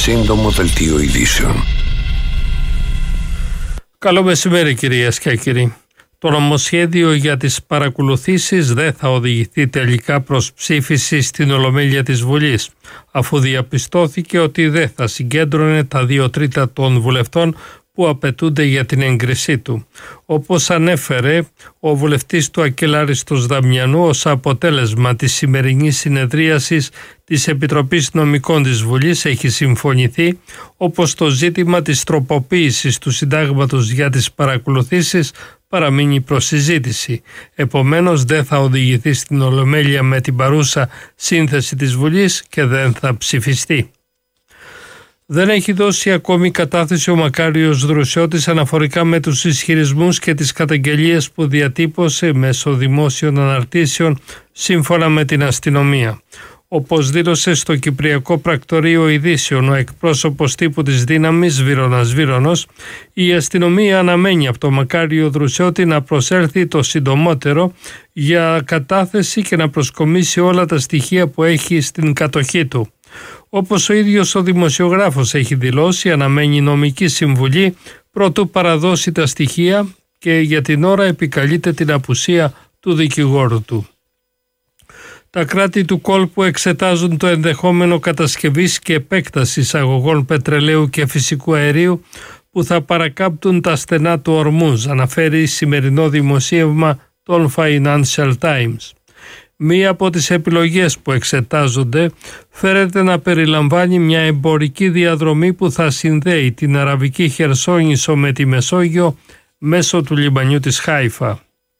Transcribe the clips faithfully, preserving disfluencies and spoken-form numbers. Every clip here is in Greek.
Σύντομο δελτίο ειδήσεων. Καλό μεσημέρι κυρίες και κύριοι. Το νομοσχέδιο για τις παρακολουθήσεις δεν θα οδηγηθεί τελικά προς ψήφιση στην Ολομέλεια της Βουλής, αφού διαπιστώθηκε ότι δεν θα συγκέντρωνε τα δύο τρίτα των βουλευτών που απαιτούνται για την έγκρισή του. Όπως ανέφερε ο βουλευτής του Ακελάριστος Δαμιανού, ως αποτέλεσμα της σημερινής συνεδρίασης της Επιτροπής Νομικών της Βουλής έχει συμφωνηθεί, όπως το ζήτημα της τροποποίησης του συντάγματος για τις παρακολουθήσεις παραμείνει προς συζήτηση. Επομένως δεν θα οδηγηθεί στην Ολομέλεια με την παρούσα σύνθεση της Βουλής και δεν θα ψηφιστεί. Δεν έχει δώσει ακόμη κατάθεση ο Μακάριος Δρουσιώτης αναφορικά με τους ισχυρισμούς και τις καταγγελίες που διατύπωσε μέσω δημόσιων αναρτήσεων σύμφωνα με την αστυνομία. Όπως δήλωσε στο Κυπριακό Πρακτορείο Ειδήσεων ο εκπρόσωπος τύπου της Δύναμης Βύρονας Βύρονος, η αστυνομία αναμένει από τον Μακάριο Δρουσιώτη να προσέλθει το συντομότερο για κατάθεση και να προσκομίσει όλα τα στοιχεία που έχει στην κατοχή του. Όπως ο ίδιος ο δημοσιογράφος έχει δηλώσει, αναμένει νομική συμβουλή προτού παραδώσει τα στοιχεία και για την ώρα επικαλείται την απουσία του δικηγόρου του. Τα κράτη του κόλπου εξετάζουν το ενδεχόμενο κατασκευής και επέκτασης αγωγών πετρελαίου και φυσικού αερίου που θα παρακάμπτουν τα στενά του Ορμούζ, αναφέρει σημερινό δημοσίευμα των Financial Times. Μία από τις επιλογές που εξετάζονται φέρεται να περιλαμβάνει μια εμπορική διαδρομή που θα συνδέει την Αραβική Χερσόνησο με τη Μεσόγειο μέσω του λιμανιού της Χάιφα.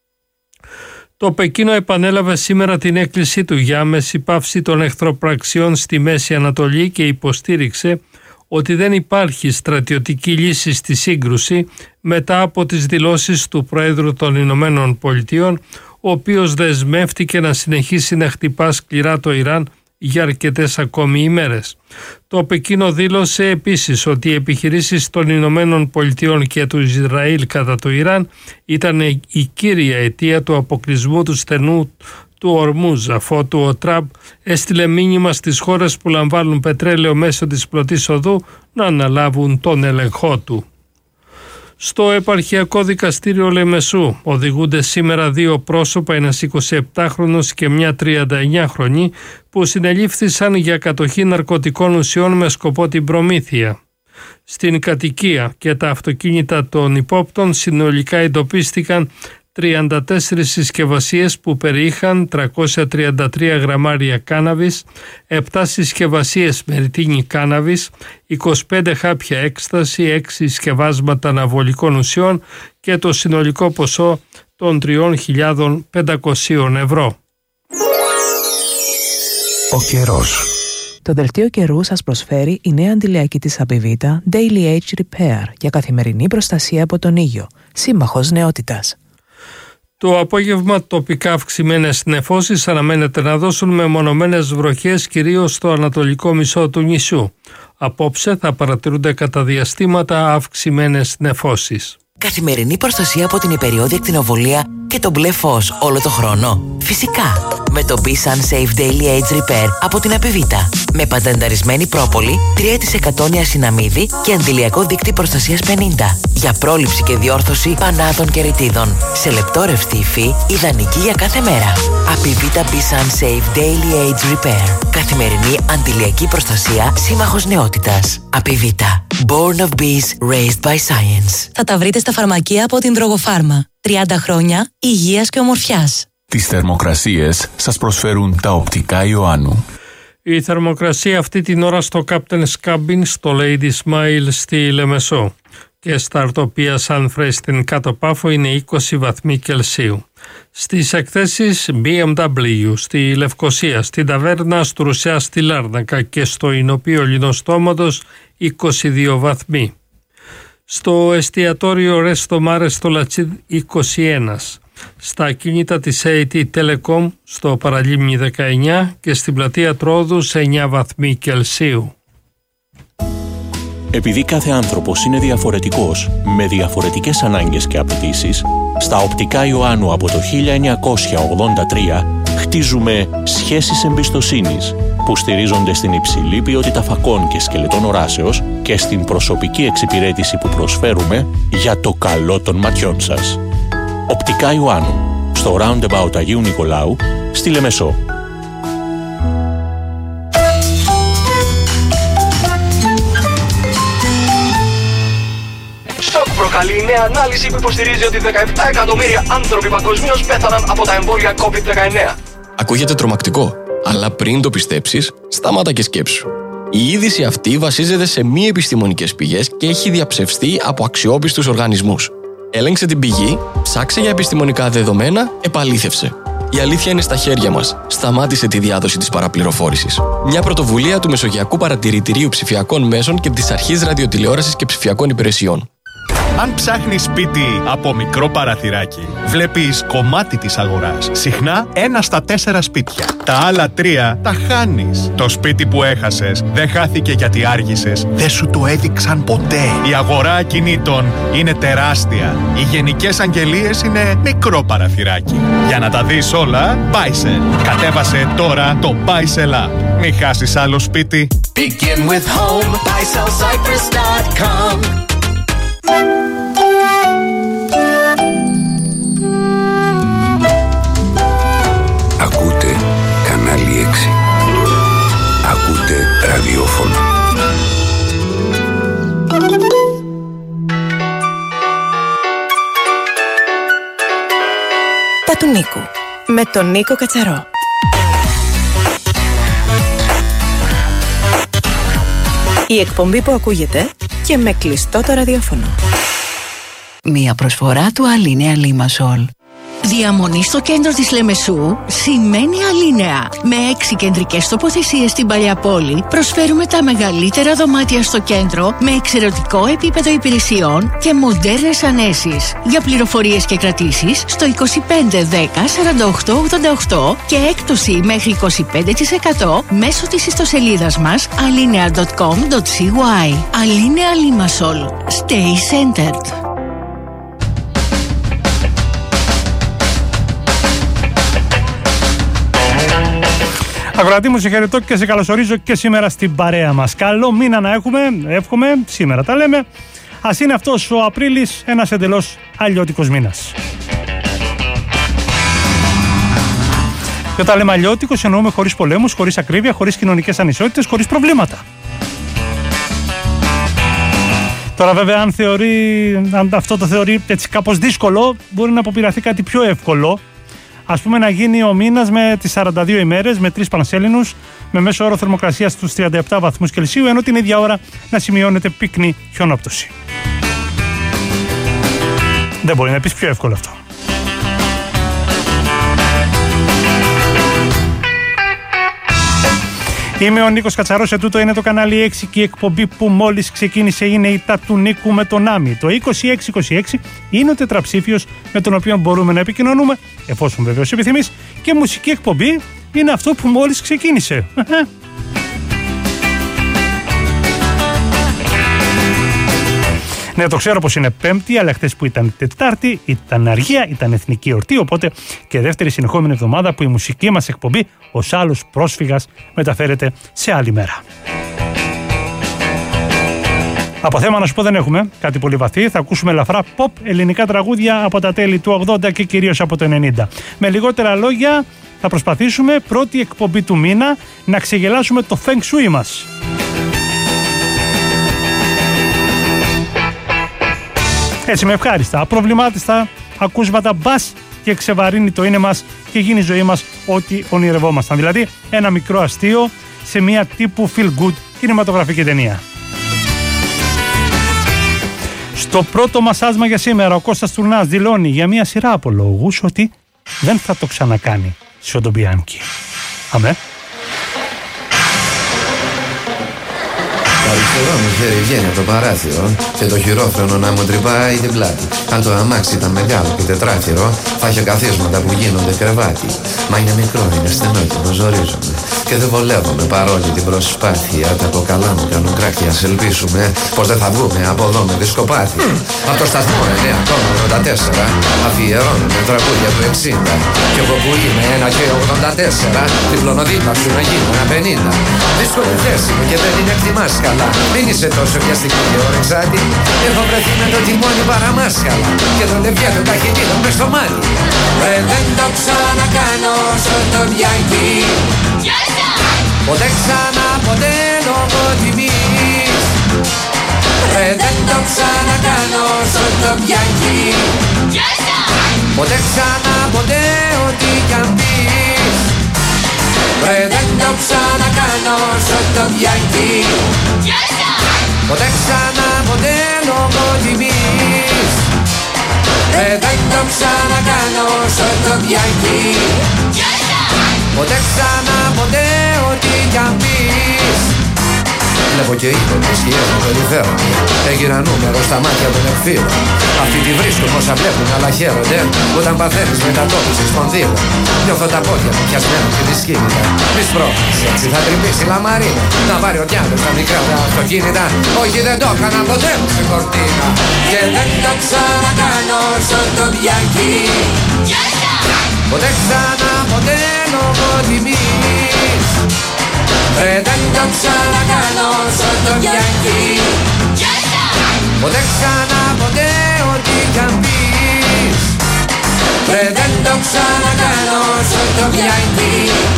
Το Πεκίνο επανέλαβε σήμερα την έκκλησή του για άμεση πάυση των εχθροπραξιών στη Μέση Ανατολή και υποστήριξε ότι δεν υπάρχει στρατιωτική λύση στη σύγκρουση μετά από τις δηλώσεις του Προέδρου των Ηνωμένων Πολιτειών, ο οποίος δεσμεύτηκε να συνεχίσει να χτυπά σκληρά το Ιράν για αρκετές ακόμη ημέρες. Το Πεκίνο δήλωσε επίσης ότι οι επιχειρήσεις των Ηνωμένων Πολιτειών και του Ισραήλ κατά το Ιράν ήταν η κύρια αιτία του αποκλεισμού του στενού του Ορμούζ, αφότου ο Τραμπ έστειλε μήνυμα στις χώρες που λαμβάνουν πετρέλαιο μέσω της πλωτής οδού να αναλάβουν τον έλεγχό του. Στο επαρχιακό δικαστήριο Λεμεσού οδηγούνται σήμερα δύο πρόσωπα, ένας εικοσιεπτάχρονος και μια τριανταεννιάχρονη, που συνελήφθησαν για κατοχή ναρκωτικών ουσιών με σκοπό την προμήθεια. Στην κατοικία και τα αυτοκίνητα των υπόπτων συνολικά εντοπίστηκαν τριάντα τέσσερις συσκευασίες που περιείχαν τριακόσια τριάντα τρία γραμμάρια κάναβης, επτά συσκευασίες με ρητίνη κάναβης, είκοσι πέντε χάπια έκσταση, έξι συσκευάσματα αναβολικών ουσιών και το συνολικό ποσό των τρεις χιλιάδες πεντακόσια ευρώ. Ο καιρός. Το δελτίο καιρού σας προσφέρει η νέα αντιλιακή της Απιβίτα Daily Age Repair για καθημερινή προστασία από τον ήλιο, σύμμαχος νεότητας. Το απόγευμα τοπικά αυξημένες νεφώσεις αναμένεται να δώσουν μεμονωμένες βροχές κυρίως στο ανατολικό μισό του νησιού. Απόψε θα παρατηρούνται κατά διαστήματα αυξημένες νεφώσεις. Καθημερινή προστασία από την υπεριόδια ακτινοβολία και το μπλε φως όλο το χρόνο. Φυσικά, με το Be-Sun Safe Daily Age Repair από την Απιβίτα. Με πατενταρισμένη πρόπολη, τρία τοις εκατό νιασιναμίδι και αντιλιακό δίκτυ προστασίας πενήντα. Για πρόληψη και διόρθωση πανάδων και ρητίδων. Σε λεπτό ρευστή υφή, ιδανική για κάθε μέρα. Απιβίτα Be-Sun Safe Daily Age Repair. Καθημερινή αντιλιακή προστασία, σύμμαχος νεότητας. Απιβίτα. Born of Bees, raised by science. Θα τα βρείτε στα φαρμακεία από την Drogofarma. τριάντα χρόνια υγείας και ομορφιάς. Τις θερμοκρασίες σας προσφέρουν τα οπτικά Ιωάννου. Η θερμοκρασία αυτή την ώρα στο Captain's Cabin στο Lady Smile στη Λεμεσό και στα Αρτοπία Sunfresh στην Κάτω Πάφο είναι είκοσι βαθμοί Κελσίου. Στις εκθέσεις μπι εμ ντάμπλιου στη Λευκοσία, στην Ταβέρνα Στρουσιά στη Λάρνακα και στο Ινοπείο Λινοστόματος είκοσι δύο βαθμοί. Στο εστιατόριο Ρέστο Μάρε στο Λατσίδ είκοσι ένα. Στα ακίνητα της έι τι Telecom στο Παραλίμνη δεκαεννιά και στην πλατεία Τρόδους εννιά βαθμοί Κελσίου. Επειδή κάθε άνθρωπος είναι διαφορετικός, με διαφορετικές ανάγκες και απαιτήσεις, στα οπτικά Ιωάννου από το χίλια εννιακόσια ογδόντα τρία χτίζουμε σχέσεις εμπιστοσύνης που στηρίζονται στην υψηλή ποιότητα φακών και σκελετών οράσεως και στην προσωπική εξυπηρέτηση που προσφέρουμε για το καλό των ματιών σας. Οπτικά Ιωάννου, στο Roundabout Αγίου Νικολάου, στη Λεμεσό. Σοκ προκαλεί η νέα ανάλυση που υποστηρίζει ότι δεκαεπτά εκατομμύρια άνθρωποι παγκοσμίως πέθαναν από τα εμβόλια κόβιντ δεκαεννέα. Ακούγεται τρομακτικό, αλλά πριν το πιστέψεις, σταμάτα και σκέψου. Η είδηση αυτή βασίζεται σε μη επιστημονικές πηγές και έχει διαψευστεί από αξιόπιστους οργανισμούς. Έλεγξε την πηγή, ψάξε για επιστημονικά δεδομένα, επαλήθευσε. Η αλήθεια είναι στα χέρια μας. Σταμάτησε τη διάδοση της παραπληροφόρησης. Μια πρωτοβουλία του Μεσογειακού Παρατηρητηρίου Ψηφιακών Μέσων και της Αρχής Ραδιοτηλεόρασης και Ψηφιακών Υπηρεσιών. Αν ψάχνεις σπίτι από μικρό παραθυράκι, βλέπεις κομμάτι της αγοράς. Συχνά ένα στα τέσσερα σπίτια. Τα άλλα τρία τα χάνεις. Το σπίτι που έχασες δεν χάθηκε γιατί άργησες. Δεν σου το έδειξαν ποτέ. Η αγορά ακινήτων είναι τεράστια. Οι γενικές αγγελίες είναι μικρό παραθυράκι. Για να τα δεις όλα, Buysell. Κατέβασε τώρα το Buysell App. Μην χάσεις άλλο σπίτι. Begin with home. buy sell cypress dot com. Ακούτε κανάλι έξι. Ακούτε ραδιόφωνο. Τα του Νίκου με τον Νίκο Κατσαρό. Η εκπομπή που ακούγεται και με κλειστό το ραδιόφωνο. Μία προσφορά του Αλίνεα Λίμασολ. Διαμονή στο κέντρο της Λεμεσού σημαίνει Αλίνεα. Με έξι κεντρικές τοποθεσίες στην Παλιά Πόλη προσφέρουμε τα μεγαλύτερα δωμάτια στο κέντρο με εξαιρετικό επίπεδο υπηρεσιών και μοντέρνες ανέσεις. Για πληροφορίες και κρατήσεις στο είκοσι πέντε δέκα σαράντα οκτώ ογδόντα οκτώ και έκπτωση μέχρι είκοσι πέντε τοις εκατό μέσω της ιστοσελίδας μας alinea dot com dot cy. Αλίνεα Λίμασολ. Stay centered. Ακροατή μου, σε χαιρετώ και σε καλωσορίζω και σήμερα στην παρέα μας. Καλό μήνα να έχουμε, εύχομαι, σήμερα τα λέμε. Ας είναι αυτός ο Απρίλης ένας εντελώς αλλιώτικος μήνας. Και όταν λέμε αλλιώτικος εννοούμε χωρίς πολέμους, χωρίς ακρίβεια, χωρίς κοινωνικές ανισότητες, χωρίς προβλήματα. Τώρα βέβαια αν, θεωρεί, αν αυτό το θεωρεί έτσι κάπως δύσκολο, μπορεί να αποπειραθεί κάτι πιο εύκολο. Ας πούμε να γίνει ο μήνας με τις σαράντα δύο ημέρες, με τρεις πανσέλινους, με μέσο όρο θερμοκρασίας στους τριάντα επτά βαθμούς Κελσίου, ενώ την ίδια ώρα να σημειώνεται πυκνή χιονόπτωση. Δεν μπορεί να πεις πιο εύκολο αυτό. Είμαι ο Νίκος Κατσαρός, ετούτο είναι το κανάλι έξι και η εκπομπή που μόλις ξεκίνησε είναι η Τα του Νίκου με τον Άμι. Το είκοσι έξι είκοσι έξι είναι ο τετραψήφιος με τον οποίο μπορούμε να επικοινωνούμε, εφόσον βεβαίως επιθυμείς, και μουσική εκπομπή είναι αυτό που μόλις ξεκίνησε. Ναι, το ξέρω πως είναι Πέμπτη, αλλά χθες που ήταν Τετάρτη, ήταν αργία, ήταν εθνική εορτή, οπότε και δεύτερη συνεχόμενη εβδομάδα που η μουσική μας εκπομπή ως άλλος πρόσφυγας μεταφέρεται σε άλλη μέρα. Από θέμα να σου πω δεν έχουμε κάτι πολύ βαθύ, θα ακούσουμε ελαφρά pop ελληνικά τραγούδια από τα τέλη του ογδόντα και κυρίως από το ενενήντα. Με λιγότερα λόγια θα προσπαθήσουμε πρώτη εκπομπή του μήνα να ξεγελάσουμε το feng shui μας. Έτσι με ευχάριστα, απροβλημάτιστα ακούσματα μπας και ξεβαρύνει το είναι μας και γίνει η ζωή μας ό,τι ονειρευόμασταν. Δηλαδή ένα μικρό αστείο σε μια τύπου feel good κινηματογραφική ταινία. Στο πρώτο μας άσμα για σήμερα ο Κώστας Τουρνάς δηλώνει για μια σειρά από λόγους ότι δεν θα το ξανακάνει σε Οντομπιάνκι. Αμέ. αριστερό μου χέρι βγαίνει από το παράθυρο και το χειρόφρενο να μου τρυπάει την πλάτη. Αν το αμάξι ήταν μεγάλο και τετράχυρο, θα είχε καθίσματα που γίνονται κρεβάτι. Μα είναι μικρό, είναι στενό και με ζορίζομαι. Και δεν βολεύομαι παρόλη την προσπάθεια. Τα κοκαλά μου κάνουν κράκια, ας ελπίσουμε πως δεν θα βγούμε από εδώ με δισκοπάθη. Mm. Από το σταθμό εννέα ογδόντα τέσσερα αφιερώνουμε τραγούδια του εξήντα. Κι εγώ που είμαι ένα και ογδόντα τέσσερα διπλώνω δίπλα σου να γίνω ένα πενήντα. Δύσκολη θέση μου και δεν την εκτιμάς καλά. Μην είσαι τόσο βιαστική και ορεξάτη. Έχω βρεθεί με το τιμόνι παραμάσκαλα και το λευκέτο ταχυτήτων μες στο μάτι. Ρε δεν το ξανακάνω όσο το Bianchi. Ποτέ ξανά ποτέ λόγω τιμής. Ρε δεν το ξανακάνω όσο το Bianchi. Ποτέ ξανά ποτέ ό,τι κι αν πεις. Ρε δεν το ξανακάνω όσο το Bianchi. Ποτέ ξανά ποτέ λόγω τιμής. Ρε δεν το ξανακάνω όσο το Bianchi. Ποτέ ξανά ποτέ ό,τι κι αν πεις. Βλέπω και είδω τις σκιές μου περιφέρονται. Έγινα νούμερο στα μάτια των εκφύλων. Αυτοί τη βρίσκουν όσα βλέπουν αλλά χαίρονται όταν παθαίνεις μετατόπιση σπονδύλων. Νιώθω τα πόδια μου πιασμένα και τη σκήνητα. Μη σπρώχνεις έτσι θα τρυπήσει λαμαρίνα. Να πάρει ο διάλος στα μικρά τα αυτοκίνητα. Όχι δεν το έκανα ποτέ μου στην κορτίνα. Και δεν το ξανακάνω όσο το Bianchi. Ποτέ ξανά ποτέ λόγω τιμής. Ρε δεν το ξανακάνω όσο το Bianchi. Ποτέ ξανά ποτέ ό,τι κι αν πεις. Ρε δεν το ξανακάνω όσο το Bianchi.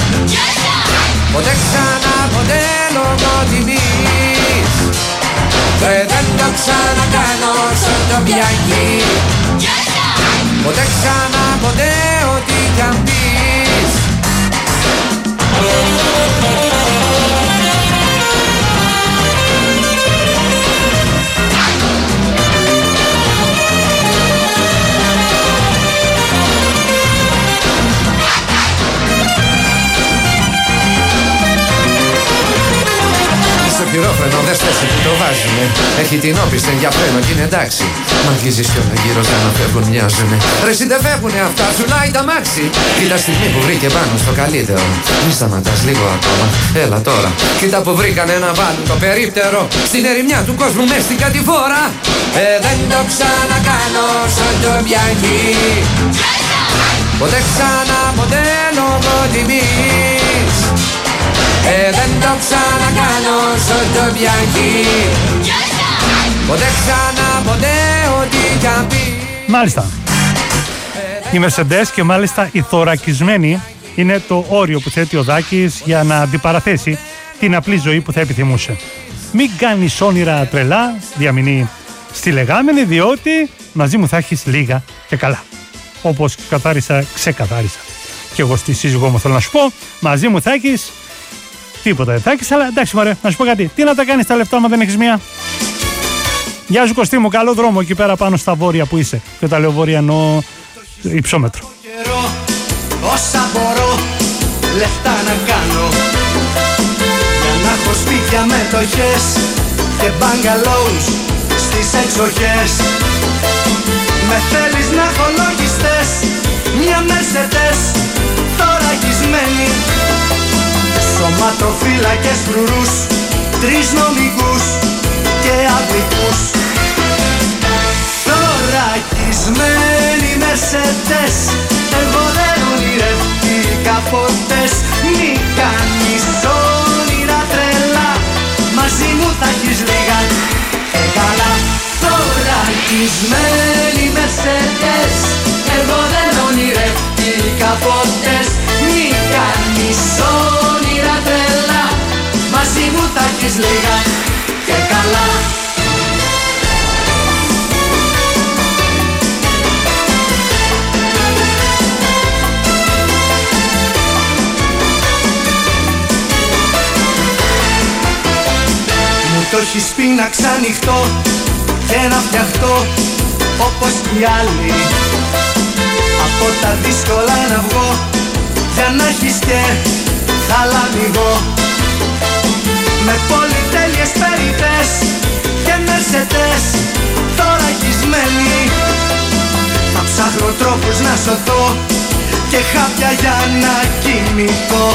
Ποτέ ξανά ποτέ λόγω τιμής. Ρε δεν το ξανακάνω όσο το Bianchi. Ποτέ ξανά ποτέ ό,τι κι αν πεις. Στο χειρόφρενο δες θέση που το βάζουνε. Έχει την όπισθεν για φρένο κι είναι εντάξει. Μ' αγγίζεις κι όλα γύρω σαν να φεύγουν μοιάζουνε. Ρε εσύ δεν φεύγουνε αυτά, ζουλάει τα μάξι. Κοίτα στιγμή που βρήκε πάνω στο καλύτερο. Μη σταματάς λίγο ακόμα, έλα τώρα. Κοίτα που βρήκανε να βάλουν το περίπτερο στην ερημιά του κόσμου μες στην κατηφόρα. Ε δεν το ξανακάνω σαν το Bianchi. Ποτέ ξανά ποτέ λόγω τιμής. Ε δεν το ξανακάνω όσο το Bianchi. Ποτέ ξανά ποτέ ό,τι κι αν πει. Μάλιστα. Η Mercedes και μάλιστα η θωρακισμένη είναι το όριο που θέτει ο Δάκης για να αντιπαραθέσει την απλή ζωή που θα επιθυμούσε. Μην κάνεις όνειρα τρελά, διαμηνεί στη λεγάμενη, διότι μαζί μου θα έχεις λίγα και καλά. Όπως καθάρισα, ξεκαθάρισα. Και εγώ στη σύζυγό μου θέλω να σου πω, μαζί μου θα έχεις τίποτα δεν θα έχεις, αλλά εντάξει μωρέ, να σου πω κάτι. Τι να τα κάνεις τα λεφτά άμα δεν έχεις μία. Γεια σου Κωστή μου, καλό δρόμο εκεί πέρα πάνω στα βόρεια που είσαι. Και όταν λέω βόρεια εννοώ υψόμετρο. Όσα μπορώ λεφτά να κάνω για να έχω σπίτια μετοχές και bungalows στις εξοχές. Με θέλεις να έχω λογιστές, μια Mercedes θωρακισμένη, σωματοφύλακες φρουρούς, τρεις νομικούς και αδικούς. Θωρακισμένη Mercedes, εγώ δεν ονειρευτήκα ποτές. Μη κάνεις όνειρα τρελά, μαζί μου θα έχεις λίγα και καλά. Θωρακισμένη Mercedes, εγώ δεν ονειρευτήκα ποτές. Μη κάνεις όνειρα τρελά, μαζί μου θα έχεις λίγα και καλά. Μου το έχεις πει να ξανοιχτώ και να φτιαχτώ όπως κι οι άλλοι. Από τα δύσκολα να βγω για να έχεις και χαλαμιγώ. Με πολυτέλειες περιττές σωθώ και χάπια για να κοιμηθώ.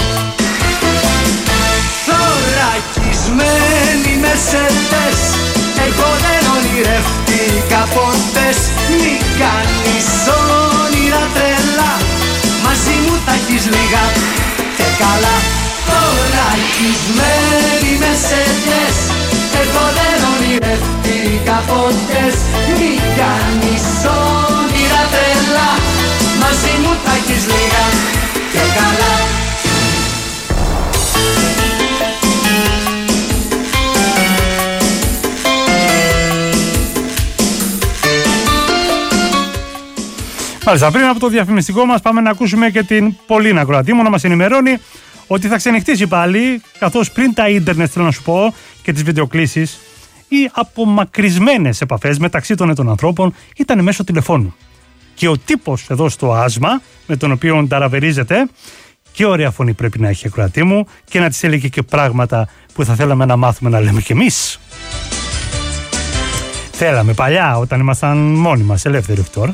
Θωρακισμένοι μεσεντές, εγώ δεν ονειρεύτηκα ποτές. Μη κάνεις όνειρα τρελά, μαζί μου θα έχεις λίγα και καλά. Θωρακισμένοι μεσεντές, εγώ δεν ονειρεύτηκα ποτές. Μη κάνεις όνειρα τρελά, μαζί μου θα έχεις λίγα και καλά. Μάλιστα, πριν από το διαφημιστικό μας πάμε να ακούσουμε και την Πολίνα Κροατήμου να μας ενημερώνει ότι θα ξενυχτήσει πάλι, καθώς πριν τα ίντερνετ, θέλω να σου πω, και τις βιντεοκλήσεις, οι απομακρυσμένες επαφές μεταξύ των ετών ανθρώπων ήταν μέσω τηλεφώνου. Και ο τύπος εδώ στο άσμα, με τον οποίο ταραβερίζεται, και ωραία φωνή πρέπει να έχει η Κροατήμου και να της έλεγε και πράγματα που θα θέλαμε να μάθουμε να λέμε κι εμείς. Θέλαμε παλιά, όταν ήμασταν μόνοι μας, ελεύθεροι τώρα.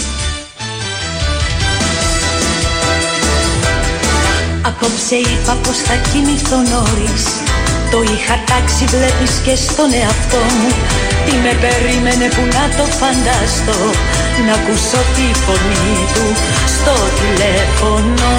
Απόψε είπα πως θα κοιμηθώ νωρίς. Το είχα τάξει βλέπεις και στον εαυτό μου. Τι με περίμενε που να το φανταστώ, να ακούσω τη φωνή του στο τηλέφωνο.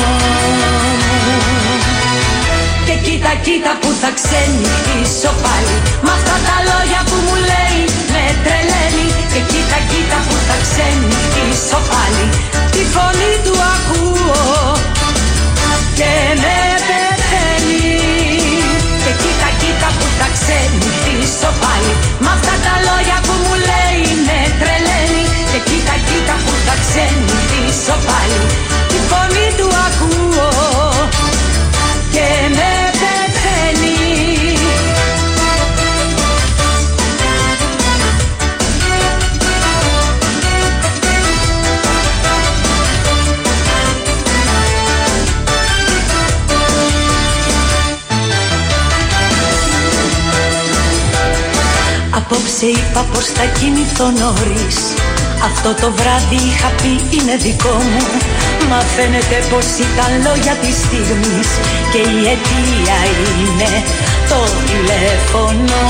Και κοίτα κοίτα που θα ξενυχτήσω πάλι, μ' αυτά τα λόγια που μου λέει με τρελαίνει. Και κοίτα κοίτα που θα ξενυχτήσω πάλι, τη φωνή του ακούω και με πεθαίνει. Και κοίτα κοίτα που θα ξενυχτήσω πάλι, μ' αυτά τα λόγια που μου λέει με τρελαίνει. Και κοίτα κοίτα που θα ξενυχτήσω πάλι, τη φωνή του ακούω και με πεθαίνει. Απόψε είπα πως θα κοιμηθώ νωρίς. Αυτό το βράδυ είχα πει είναι δικό μου. Μα φαίνεται πως ήταν λόγια της στιγμής και η αιτία είναι το τηλέφωνο.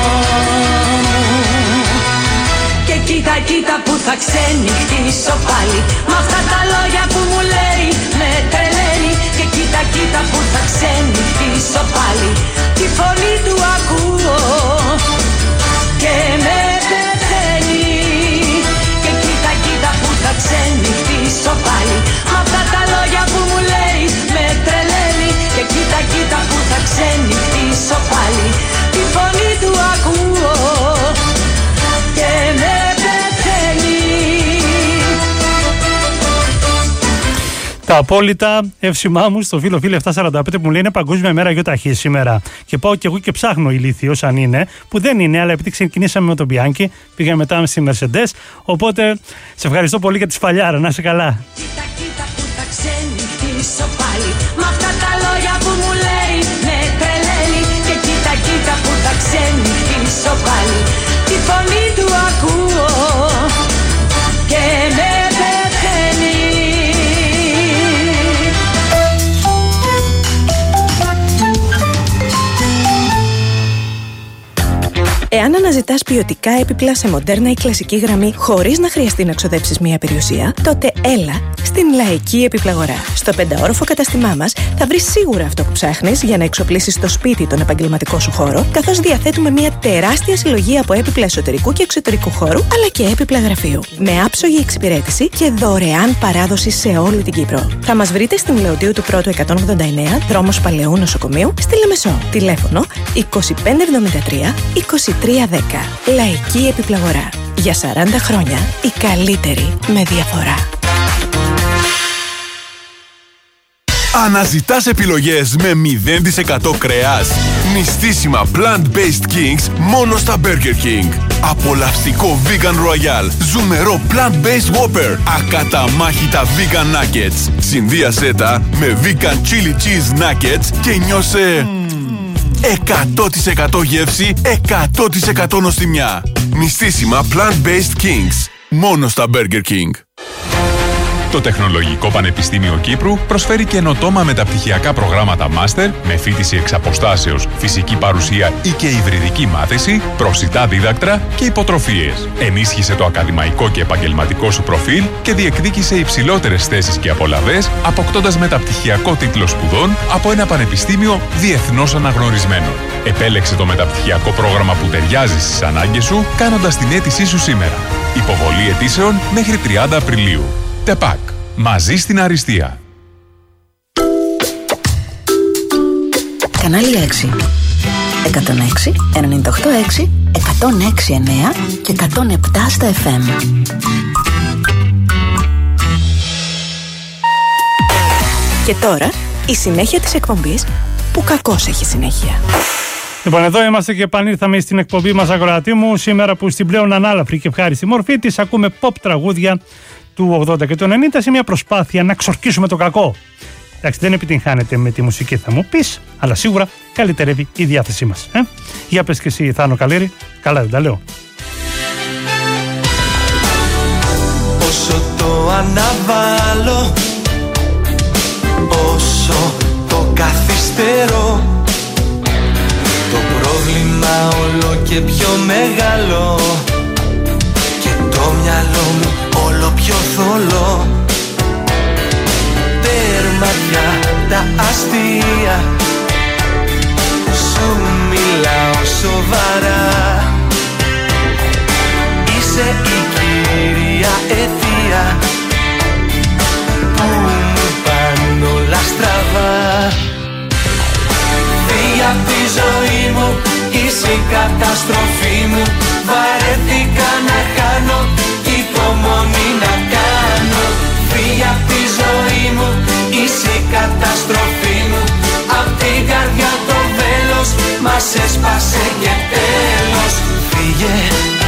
Και κοίτα κοίτα που θα ξενυχτήσω πάλι, μ' αυτά τα λόγια που μου λέει με τρελαίνει. Και κοίτα κοίτα που θα ξενυχτήσω πάλι, τη φωνή του ακούω και με πεθαίνει. Και κοίτα κοίτα που θα ξενυχτήσω πάλι, μ' αυτά τα λόγια που μου λέει με τρελαίνει. Και κοίτα κοίτα που θα ξενυχτήσω πάλι, τη φωνή του ακούω και με πεθαίνει. Τα απόλυτα εύσημά μου στο φίλο φίλε επτακόσια σαράντα πέντε που μου λέει είναι Παγκόσμια ημέρα γιοταχή σήμερα. Και πάω και εγώ και ψάχνω ηλίθιος αν είναι, που δεν είναι, αλλά επειδή ξεκινήσαμε με τον Bianchi, πήγαμε μετά στη Mercedes. Οπότε σε ευχαριστώ πολύ για τη σφαλιάρα. Να είσαι καλά. Κοίτα κοίτα που θα ξενυχτήσω πάλι, μ' αυτά τα λόγια που μου λέει με τρελαίνει. Και κοίτα κοίτα που θα ξενυχτήσω πάλι, τη φωνή του ακούω και με πεθαίνει. Εάν αναζητάς ποιοτικά έπιπλα σε μοντέρνα ή κλασική γραμμή χωρίς να χρειαστεί να ξοδέψεις μία περιουσία, τότε έλα στην Λαϊκή Επιπλαγορά. Στο πενταόροφο καταστημά μας θα βρεις σίγουρα αυτό που ψάχνεις για να εξοπλίσεις το σπίτι τον επαγγελματικό σου χώρο, καθώς διαθέτουμε μία τεράστια συλλογή από έπιπλα εσωτερικού και εξωτερικού χώρου, αλλά και έπιπλα γραφείου. Με άψογη εξυπηρέτηση και δωρεάν παράδοση σε όλη την Κύπρο. Θα μας βρείτε στην Λεωδίου του Πρώτου εκατόν ογδόντα εννέα, δρόμος Παλαιού Νοσοκομείου, στη Λεμεσό. Τηλέφωνο είκοσι πέντε εβδομήντα τρία είκοσι τρία δέκα. Λαϊκή Επιπλαγορά. Για σαράντα χρόνια η καλύτερη με διαφορά. Αναζητάς επιλογές με μηδέν τοις εκατό κρέας. Νηστίσιμα plant-based kings μόνο στα Burger King. Απολαυστικό vegan royal. Ζουμερό plant-based whopper. Ακαταμάχητα vegan nuggets. Συνδύασέ τα με vegan chili cheese nuggets και νιώσε εκατό τοις εκατό γεύση, εκατό τοις εκατό νοστιμιά. Νηστίσιμα plant-based kings μόνο στα Burger King. Το Τεχνολογικό Πανεπιστήμιο Κύπρου προσφέρει καινοτόμα μεταπτυχιακά προγράμματα μάστερ με φοιτηση εξ αποστάσεως, φυσική παρουσία ή και υβριδική μάθηση, προσιτά δίδακτρα και υποτροφίες. Ενίσχυσε το ακαδημαϊκό και επαγγελματικό σου προφίλ και διεκδίκησε υψηλότερες θέσεις και απολαβές, αποκτώντας μεταπτυχιακό τίτλο σπουδών από ένα πανεπιστήμιο διεθνώς αναγνωρισμένο. Επέλεξε το μεταπτυχιακό πρόγραμμα που ταιριάζει στις ανάγκες σου, κάνοντας την αίτησή σου σήμερα. Υποβολή αιτήσεων μέχρι τριάντα Απριλίου. ΤΕΠΑΚ. Μαζί στην αριστεία. Κανάλι έξι. εκατόν έξι, ενενήντα οκτώ έξι, εκατόν έξι εννέα και εκατόν επτά στα εφ εμ. Και τώρα η συνέχεια της εκπομπής που κακώς έχει συνέχεια. Λοιπόν, εδώ είμαστε και επανήλθαμε στην εκπομπή μας, ακροατή μου. Σήμερα που στην πλέον ανάλαφρη και ευχάριστη μορφή της ακούμε pop τραγούδια του ογδόντα και του ενενήντα σε μια προσπάθεια να ξορκίσουμε το κακό. Εντάξει, δεν επιτυγχάνεται με τη μουσική, θα μου πεις, αλλά σίγουρα καλυτερεύει η διάθεσή μας. Ε? Για πες και εσύ, Θάνο Καλήρη, καλά δεν τα λέω. Όσο το αναβάλω, όσο το καθυστερώ, το πρόβλημα όλο και πιο μεγάλο και το μυαλό μου όλο πιο θολό. Τέρμα πια τα αστεία, σου μιλάω σοβαρά. Είσαι η κύρια αιτία που μου πάνε όλα στραβά. Φύγε απ' τη ζωή μου, είσαι η καταστροφή μου. Βαρέθηκα να κάνω κι υπομονή να κάνω. Φύγε απ' τη ζωή μου, είσαι η καταστροφή μου. Απ' την καρδιά το βέλος μας έσπασε και τέλος. Φύγε.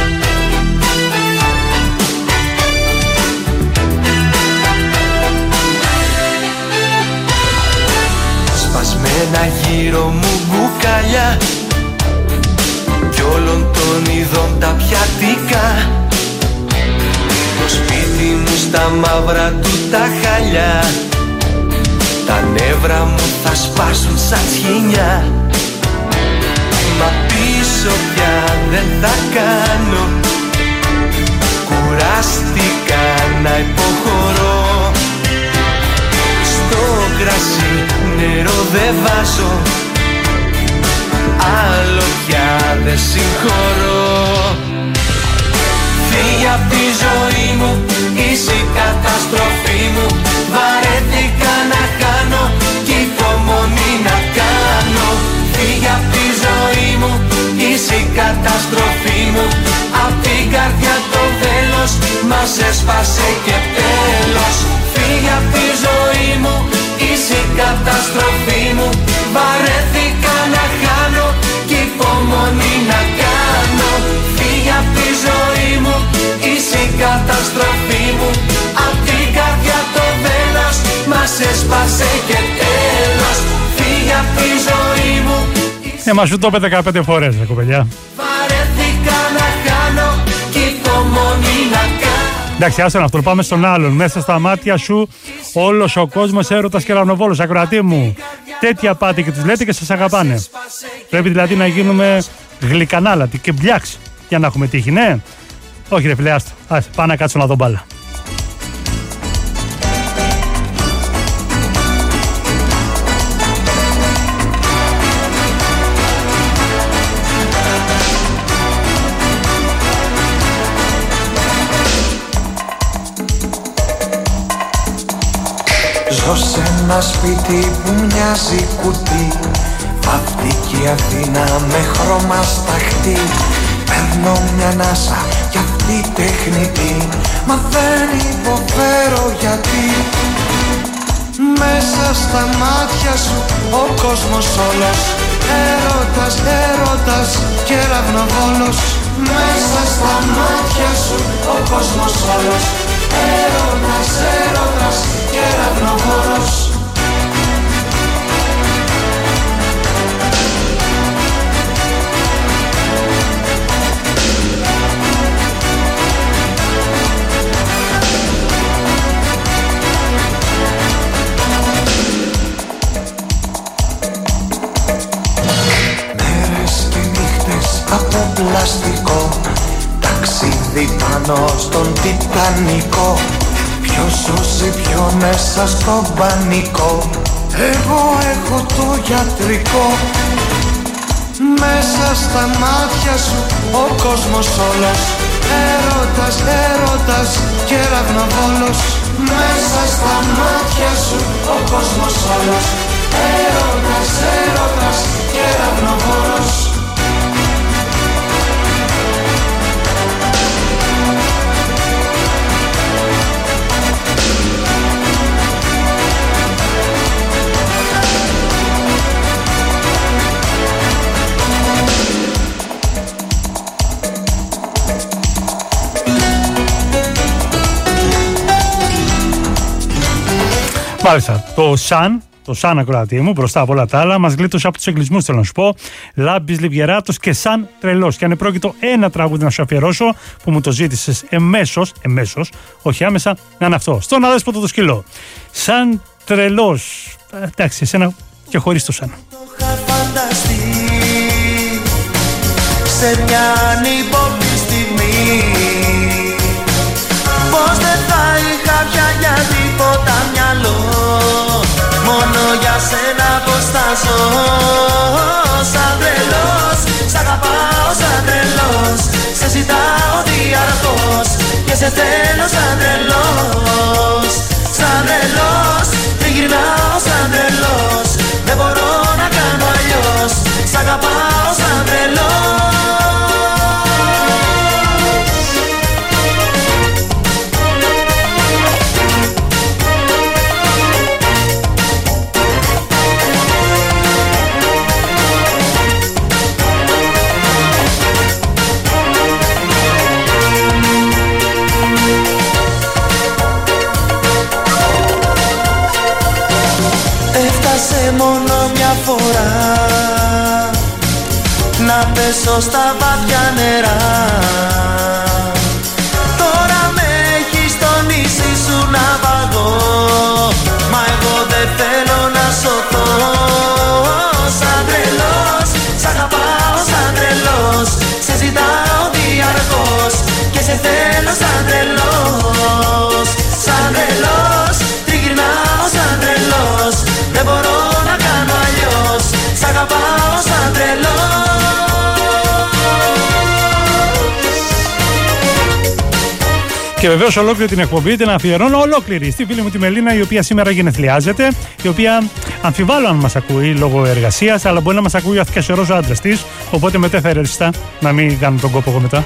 Σπασμένα γύρω μου μπουκάλια κι όλων των ειδών τα πιατικά. Το σπίτι μου στα μαύρα του τα χαλιά, τα νεύρα μου θα σπάσουν σαν σχοινιά. Μα πίσω πια δεν θα κάνω, κουράστηκα να υποχωρώ. Στο κρασί νερό δεν βάζω, άλλο πια δεν συγχωρώ. Φύγε απ' τη ζωή μου, είσαι η καταστροφή μου. Βαρέθηκα να κάνω κι υπομονή να κάνω. Φύγε απ' τη ζωή μου, είσαι η καταστροφή μου. Απ' την καρδιά το βέλος μας έσπασε και τέλος. Φύγε απ' τη ζωή μου, είσαι η καταστροφή μου. Βαρέθηκα να χάνω κι υπομονή να κάνω. Φύγε απ' τη ζωή μου, είσαι η καταστροφή μου. Απ' την καρδιά το βέλος μας έσπασε και τέλος. Φύγε απ' τη ζωή μου. Ε, μας σου το είπε δεκαπέντε φορές, ρε κοπελιά. Βαρέθηκα να χάνω κι υπομονή να κάνω. Εντάξει, άσε αυτό, πάμε στον άλλον. Μέσα στα μάτια σου όλος ο κόσμος έρωτας και ρανοβόλος, ακροατή μου. Τέτοια πάτε και τους λέτε και σας αγαπάνε. Πρέπει δηλαδή να γίνουμε γλυκανάλατοι και μπλιάξ για να έχουμε τύχη, ναι. Όχι ρε φίλε, άστο. Άσε, πάω να κάτσω να δω μπάλα. Ζω σε ένα σπίτι που μοιάζει κουτί, βαφτική Αθήνα με χρώμα σταχτή. Παίρνω μια ανάσα κι αυτή τεχνητή, μα δεν υποφέρω γιατί. Μέσα στα μάτια σου ο κόσμος όλος, έρωτας, έρωτας και ραυνοβόλος. Μέσα στα μάτια σου ο κόσμος όλος, έρωτας, έρωτας και ραυνοβόλος. πλαστικό, ταξίδι πάνω στον Τιτανικό. Ποιος σώζει ποιον μέσα στον πανικό? Εγώ έχω το γιατρικό. Μέσα στα μάτια σου ο κόσμος όλος, έρωτας, έρωτας και ραυνοβόλος. Μέσα στα μάτια σου ο κόσμος όλος, έρωτας, έρωτας και ραυνοβόλος. Μάλιστα, το Σαν, το Σαν ακροατή μου, μπροστά από όλα τα άλλα, μας γλίτωσε από τους εγκλισμούς, θέλω να σου πω. Λάμπης Λιβιεράτος και Σαν τρελός. Και αν επρόκειτο ένα τραγούδι να σου αφιερώσω, που μου το ζήτησες εμέσως, εμέσως, όχι άμεσα, να είναι αυτό. Στον αδέσποτο το σκυλό. Σαν τρελός. Εντάξει, εσένα και χωρίς το Σαν. Σε μια ανυπόπτη στιγμή, πως δεν θα είχα πια για τίποτα μυαλό, μόνο για σένα πως θα ζω. Σαν τρελός, σ' αγαπάω σαν τρελός, σε ζητάω διαρκώς και σε θέλω σαν τρελός. Σαν τρελός, τριγυρνάω σαν τρελός, δεν μπορώ να κάνω αλλιώς, σ' αγαπάω σαν τρελός. Έφτασε μόνο μια φορά να πέσω στα βαθιά νερά. Τώρα με έχεις στο νησί σου να παγώ, μα εγώ δεν θέλω να σωθώ. Σαν τρελός, σ' αγαπάω σαν τρελός, σε ζητάω διαρκώς και σε θέλω σαν τρελός. Σαν τρελός, τριγυρνάω σαν τρελός, δεν μπορώ να κάνω αλλιώς, σ' αγαπάω σαν τρελός. Και βεβαίως ολόκληρη την εκπομπή την αφιερώνω ολόκληρη στη φίλη μου τη Μελίνα, η οποία σήμερα γενεθλιάζεται, η οποία αμφιβάλλω αν μας ακούει λόγω εργασίας, αλλά μπορεί να μας ακούει ο αθηκασερός άντρας της, οπότε μετέφερε ριστά να μην κάνω τον κόπο εγώ μετά.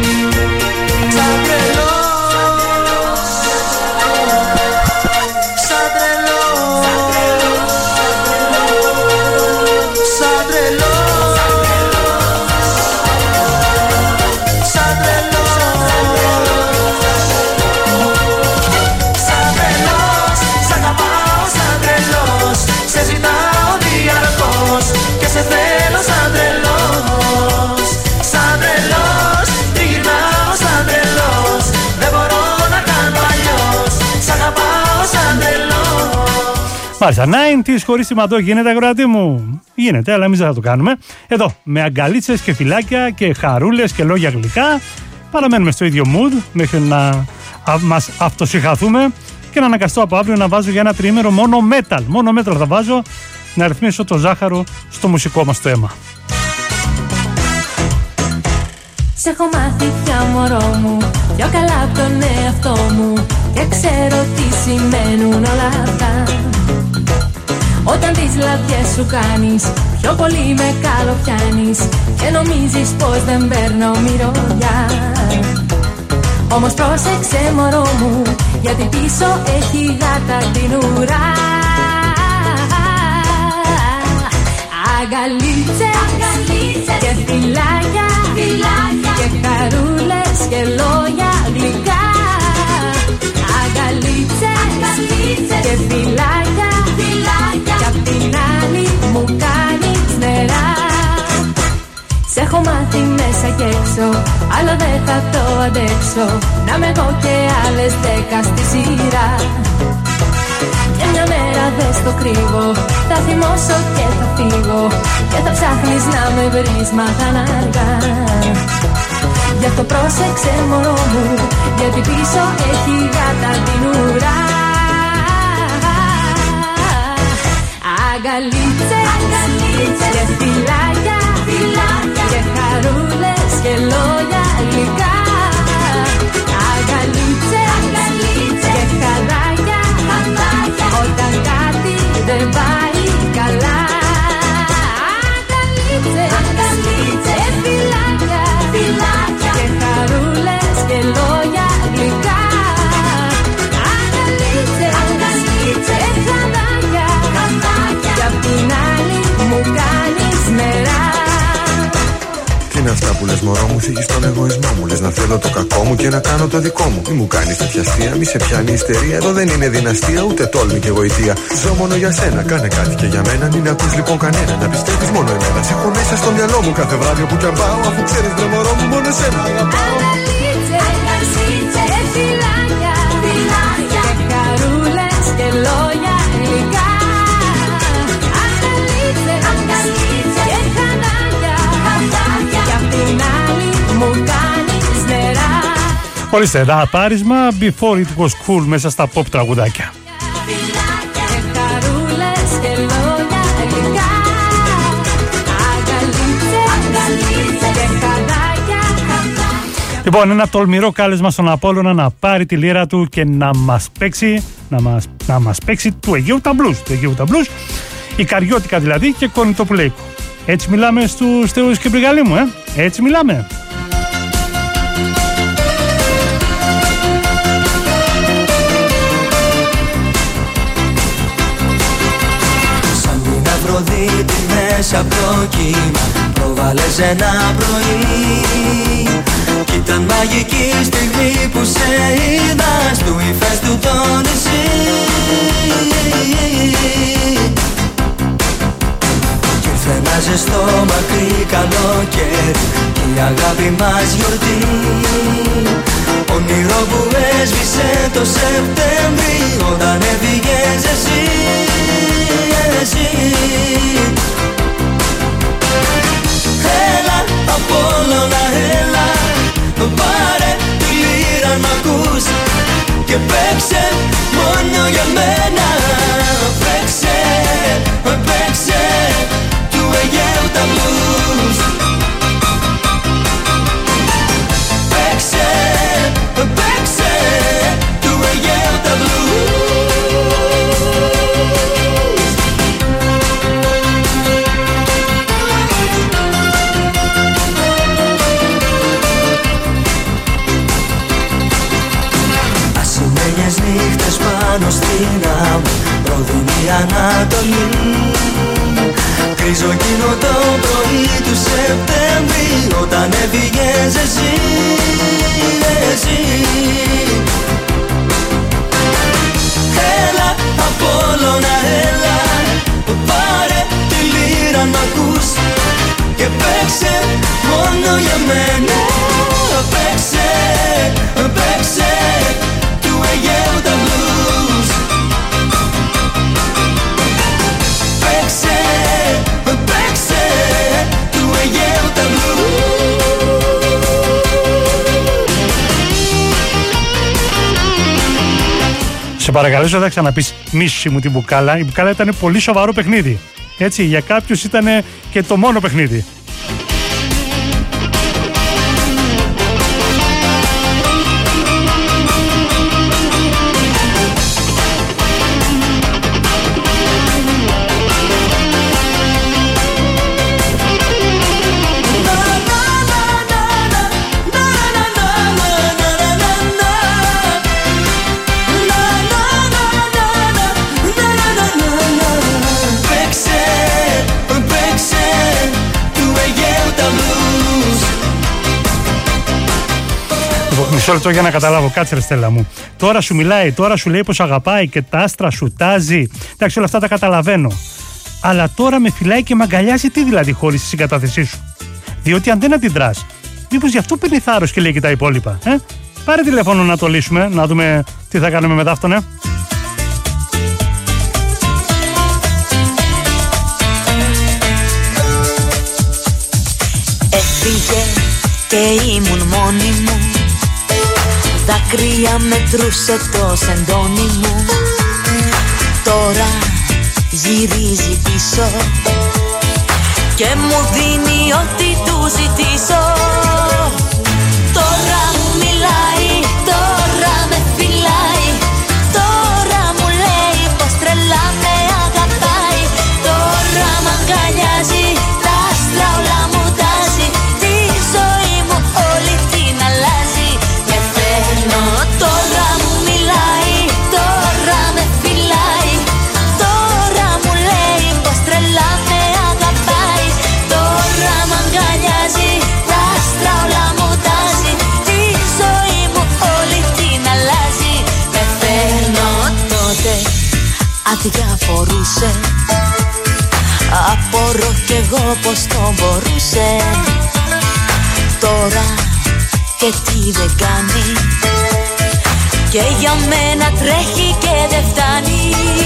Μάλιστα, ενενήντα χωρίς σημαντό γίνεται, αγροατή μου. Γίνεται, αλλά εμείς δεν θα το κάνουμε. Εδώ, με αγκαλίτσες και φυλάκια και χαρούλες και λόγια γλυκά, παραμένουμε στο ίδιο mood μέχρι να α, μας αυτοσυχαθούμε και να αναγκαστώ από αύριο να βάζω για ένα τριήμερο μόνο metal. Μόνο metal θα βάζω, να ρυθμίσω το ζάχαρο στο μουσικό μας το αίμα. Σ' έχω μάθει πια μωρό μου, πιο καλά από τον εαυτό μου, και ξέρω τι σημαίνουν όλα αυτά. Όταν τις λαδιές σου κάνεις, πιο πολύ με καλοπιάνεις και νομίζεις πως δεν παίρνω μυρωδιά. Όμως πρόσεξε μωρό μου, γιατί πίσω έχει γάτα την ουρά. Αγκαλίτσες, αγκαλίτσες και φυλάκια, φυλάκια και χαρούλες και λόγια γλυκά. Αγκαλίτσες, αγκαλίτσες και φυλάκια, φυλάκια κι απ' την άλλη μου κάνεις νερά. Σ' έχω μάθει μέσα κι έξω, άλλο δεν θα το αντέξω, να είμαι εγώ και άλλες δέκα στη σειρά. Και μια Μια μέρα δεν στο κρύβω, θα θυμώσω και θα φύγω και θα ψάχνεις να με βρεις, μα θα είναι αργά. Γι' αυτό πρόσεξε μωρό μου, γιατί πίσω έχει γάτα την ουρά. Αγκαλίτσες, αγκαλίτσες και φυλάκια, φυλάκια και χαρούλες και λόγια γλυκά. Αγκαλίτσες, αγκαλίτσες και χαδάκια, χαδάκια όταν κάτι δεν πάει καλά. Αγκαλίτσες, αγκαλίτσες και φυλάκια, φυλάκια και χαρούλες και λόγια γλυκά. Αγκαλίτσες, αγκαλίτσες και χαδάκια, χαδάκια κι απ' την άλλη μου κάνεις μερά. Τι είναι αυτά που λες μωρό μου, θίγεις τον εγωισμό μου. Λες να θέλω το κακό μου και να κάνω το δικό μου. Μη μου κάνεις τέτοια αστεία, μη σε πιάνει ιστερία. Εδώ δεν είναι δυναστεία, ούτε τόλμη και γοητεία. Ζω μόνο για σένα, κάνε κάτι και για μένα. Μην ακούς λοιπόν κανένα, να πιστεύεις μόνο εμένα. Σε έχω μέσα στο μυαλό μου κάθε βράδυ που κι αν πάω. Αφού ξέρεις βρε μωρό μου, μόνο εσένα αγαπάω. Αγκαλίτσες, αγκαλίτσες και φυλάκια, φυλάκια και χαρούλες και λόγια γλυκά. Αγκαλίτσες, αγκαλίτσες και χαδάκια, χαδάκια κι απ' την άλλη μου κάνεις νερά. Ορίστε, ένα πάρισμα Before It Was Cool μέσα στα pop τραγουδάκια. Φυλάκια και χαρούλες και λόγια γλυκά. Αγκαλίτσες, αγκαλίτσες και χαδάκια, χαδάκια. Λοιπόν, ένα τολμηρό κάλεσμα στον Απόλλωνα να πάρει τη λύρα του και να μας παίξει, να μας, να μας παίξει του Αιγαίου τα μπλουζ. Του Αιγαίου τα μπλουζ, η Καριώτικα δηλαδή και Κονιτοπουλέικο. Έτσι μιλάμε στους Θεούς και Μπριγαλί μου, ε? Έτσι μιλάμε. Σαν την Αφροδίτη μέσα από το κύμα προβάλλες ένα πρωί. Κι ήταν μαγική στιγμή που σε είδα στου ηφαίστου το νησί. Κι ήρθε ένα ζεστό μακρύ καλοκαίρι κι η αγάπη μας γιορτή. Όνειρο που έσβησε το Σεπτέμβρη όταν έφυγες εσύ, εσύ. Έλα Απόλλωνα έλα, πάρε τη λύρα να ακούς και παίξε μόνο για μένα. Παίξε, παίξε του Αιγαίου τα μπλουζ. Παίξε, παίξε του Αιγαίου τα μπλουζ. Ασημένιες νύχτες πάνω στην άμμο προδίνει Ανατολή. Κρίζω εκείνο το πρωί του Σεπτέμβρη όταν έφυγες εσύ, εσύ. Έλα Απόλλωνα έλα, πάρε τη λύρα να ακούς και παίξε μόνο για μένα. Παίξε, παίξε του Αιγαίου τα μπλουζ. Παίξε, παίξε του Αιγαίου τα μπλουζ. Σε παρακαλέσω, θα ξαναπείς μίση μου την μπουκάλα. Η μπουκάλα ήταν πολύ σοβαρό παιχνίδι. Έτσι, για κάποιους ήταν και το μόνο παιχνίδι. Μισό λεπτό για να καταλάβω, κάτσε ρε Στέλλα μου. Τώρα σου μιλάει, τώρα σου λέει πως αγαπάει και τα άστρα σου τάζει. Εντάξει, όλα αυτά τα καταλαβαίνω. Αλλά τώρα με φυλάει και με αγκαλιάζει, τι δηλαδή, χωρίς τη συγκατάθεσή σου. Διότι αν δεν αντιδράς, μήπως γι' αυτό παίρνει θάρρος και λέει και τα υπόλοιπα. Ε? Πάρε τηλέφωνο να το λύσουμε, να δούμε τι θα κάνουμε μετά αυτόν, ε. Έφυγε και ήμουν μόνη μου, δάκρυα μετρούσε το σεντόνι μου. Τώρα γυρίζει πίσω και μου δίνει ό,τι του ζητήσω. Τώρα μου μιλάει, τώρα με φυλάει, τώρα μου λέει πως τρελά με αγαπάει. Τώρα μ' αγκαλιάζει, τα άστρα όλα μου τάζει, τη ζωή μου όλη την αλλάζει. Και φέρνω, τώρα μου μιλάει, τώρα με φυλάει, τώρα μου λέει πως τρελά με αγαπάει. Τώρα μ' αγκαλιάζει, τα άστρα όλα μου τάζει, τη ζωή μου όλη την αλλάζει. Με φέρνω, τότε αδιαφορούσε, απορώ κι εγώ πως το μπορούσε. Τώρα και τι δεν κάνει, και για μένα τρέχει και δεν φτάνει.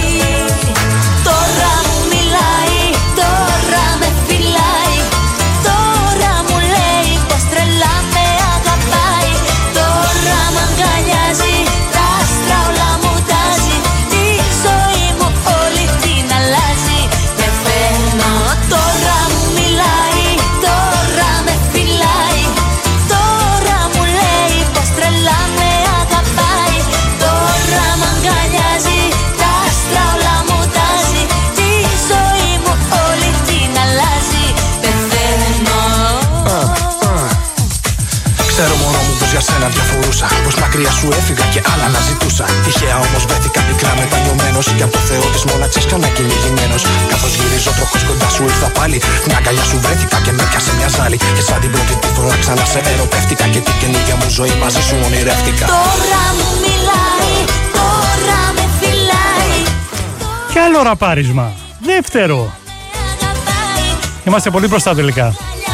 Τώρα μου μιλάει, τώρα με φυλάει, τώρα μου λέει πως τρελά με αγαπάει. Τώρα μ' αγκαλιάζει, τα άστρα όλα μου τάζει, τη ζωή μου όλη την αλλάζει. Με φέρνω, τώρα μου μιλάει, τώρα με φυλάει, τώρα μου λέει πως τρελά με αγαπάει. Τώρα μ' αγκαλιάζει, τα άστρα όλα μου τάζει, τη ζωή μου όλη την αλλάζει. Πεθαίνω. Ξέρω μωρό μου πως για σένα διαφορούσα, πως μακριά σου έφυγα και άλλα να ζητούσα. Τυχαία όμως βρέθηκα πικρά μετανιωμένος, και από το Θεό της μόναξης πιο να κυνηγημένος. Καθώς γυρίζω τροχός κοντά σου ήρθα πάλι, στην αγκαλιά σου βρέθηκα και με πιάσε μια ζάλη. Και σαν την πρώτη τη φορά ξανά σε ερωτεύτηκα, και την καινούργια μου ζωή μαζί σου ονειρεύτηκα. Τώρα μου μιλάει, τώρα με φυλάει. Κι άλλο ραπάρισμα. Δεύτερο. Είμαστε πολύ μπροστά τελικά.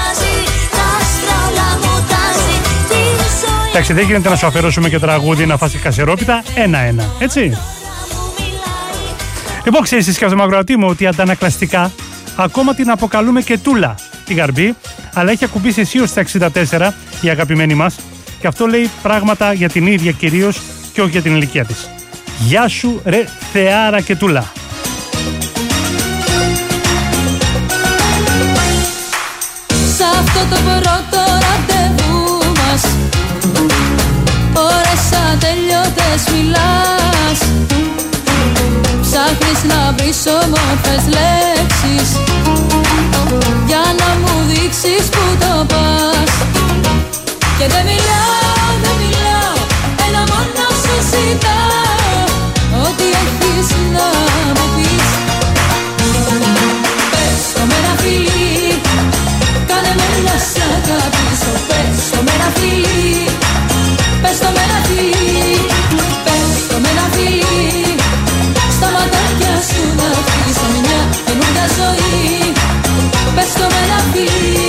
Εντάξει, δεν γίνεται να σου αφαιρώσουμε και τραγούδι να φας και κασερόπιτα ένα-ένα, έτσι. Λοιπόν, ξέρεις εσύ και αυτό μακροατή μου ότι αντανακλαστικά ακόμα την αποκαλούμε και Τούλα τη Γαρμπή, αλλά έχει ακουμπήσει αισίως στα εξήντα τέσσερα η αγαπημένη μας, και αυτό λέει πράγματα για την ίδια κυρίως και όχι για την ηλικία της. Γεια σου ρε Θεάρα και Τούλα. Σ' αυτό το πρώτο ραντεβού μας, ώρες ατελειώτες μιλάς, ψάχνεις να βρεις όμορφες λέξεις για να μου δείξεις που το πας. Και δεν μιλάω, δεν μιλάω, ένα μόνο σου ζητάω, ό,τι έχεις να μου πεις. Πες το με ένα φιλί, κάνε με να σ' αγαπήσω. Πες το με ένα φιλί, πες το με ένα φιλί, πες το με ένα φιλί, στα ματάκια σου να αφήσω μια καινούργια ζωή. Πες το με ένα φιλί.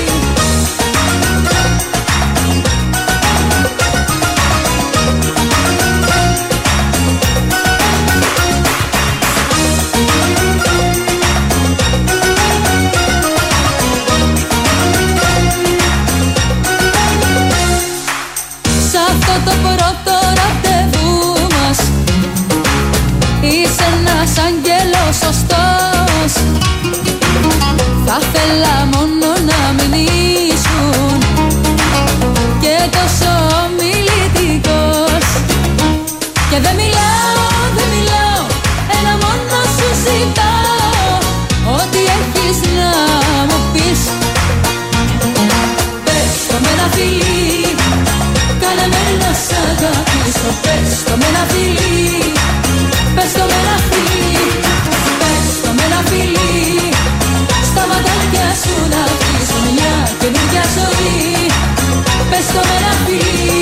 Το πρώτο ραντεβού μας είσαι ένας άγγελος σωστός. Θα θέλα μόνο να μην ήσουν και τόσο ομιλητικός. Και δεν μιλάω, δεν μιλάω, ένα μόνο σου ζητάω, ό,τι έχεις να μου πεις. Πες το με ένα φιλί, κάνε με να σ' αγαπήσω. Πες το με ένα φιλί, πες το με ένα φιλί, πες το με ένα φιλί, στα ματάκια σου να αφήσω μια καινούργια ζωή. Πες το με ένα φιλί.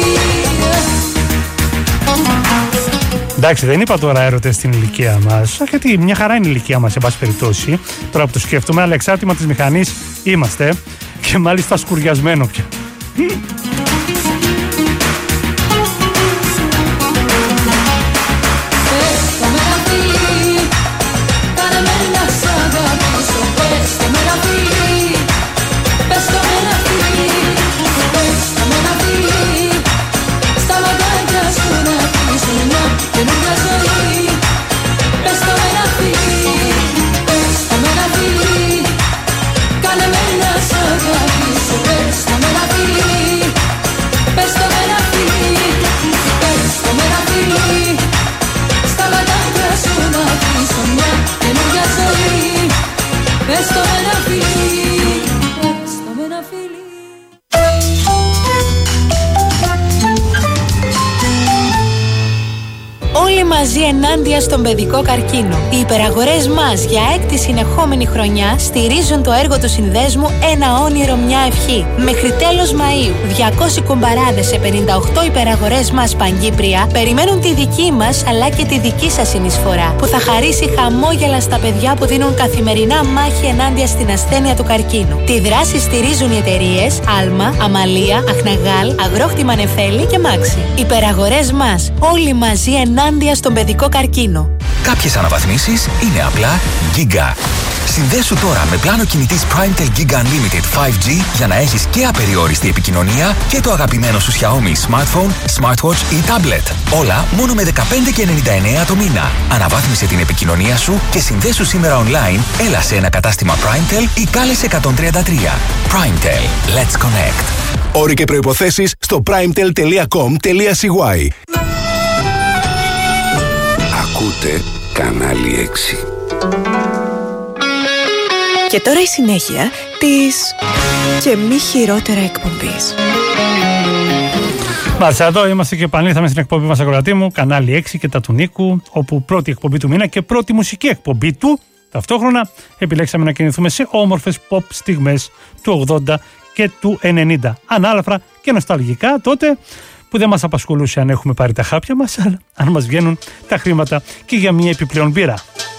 Εντάξει, δεν είπα τώρα έρωτες στην ηλικία μας, γιατί μια χαρά είναι η ηλικία μας, σε πάση περιπτώσει. Τώρα που το σκέφτομαι, αλλά εξάρτημα της μηχανής είμαστε, και μάλιστα σκουριασμένο πια. Πες το με ένα φιλί, μαζί ενάντια στον παιδικό καρκίνο. Οι υπεραγορές μας για έκτη συνεχόμενη χρονιά στηρίζουν το έργο του συνδέσμου «Ένα όνειρο, μια ευχή». Μέχρι τέλος Μαΐου, διακόσιοι κουμπαράδες σε πενήντα οκτώ υπεραγορές μας Παγκύπρια περιμένουν τη δική μας αλλά και τη δική σας συνεισφορά, που θα χαρίσει χαμόγελα στα παιδιά που δίνουν καθημερινά μάχη ενάντια στην ασθένεια του καρκίνου. Τη δράση στηρίζουν οι εταιρείες Άλμα, Αμαλία, Αχναγάλ, Αγρόκτημα Νεφέλη και Μάξι. Υπεραγορές μας, όλοι μαζί ενάντια στον παιδικό καρκίνο. Κάποιες αναβαθμίσεις είναι απλά Giga. Συνδέσου τώρα με πλάνο κινητής PrimeTel Giga Unlimited φάιβ τζι για να έχεις και απεριόριστη επικοινωνία και το αγαπημένο σου Xiaomi Smartphone, Smartwatch ή Tablet. Όλα μόνο με δεκαπέντε και ενενήντα εννέα το μήνα. Αναβάθμισε την επικοινωνία σου και συνδέσου σήμερα online, έλα σε ένα κατάστημα PrimeTel ή κάλεσε εκατόν τριάντα τρία. PrimeTel. Let's connect. Όροι και προϋποθέσεις στο primetel τελεία com τελεία σι γουάι. Ακούτε Κανάλι έξι. Και τώρα η συνέχεια της και μη χειρότερα εκπομπής. Μάλιστα, εδώ είμαστε και επανήλθαμε στην εκπομπή μας, ακροατή μου, Κανάλι έξι και τα του Νίκου, όπου πρώτη εκπομπή του μήνα και πρώτη μουσική εκπομπή του. Ταυτόχρονα επιλέξαμε να κινηθούμε σε όμορφες pop στιγμές του ογδόντα και του ενενήντα. Ανάλαφρα και νοσταλγικά τότε, που δεν μας απασχολούσε αν έχουμε πάρει τα χάπια μας, αλλά αν μας βγαίνουν τα χρήματα και για μία επιπλέον μπύρα.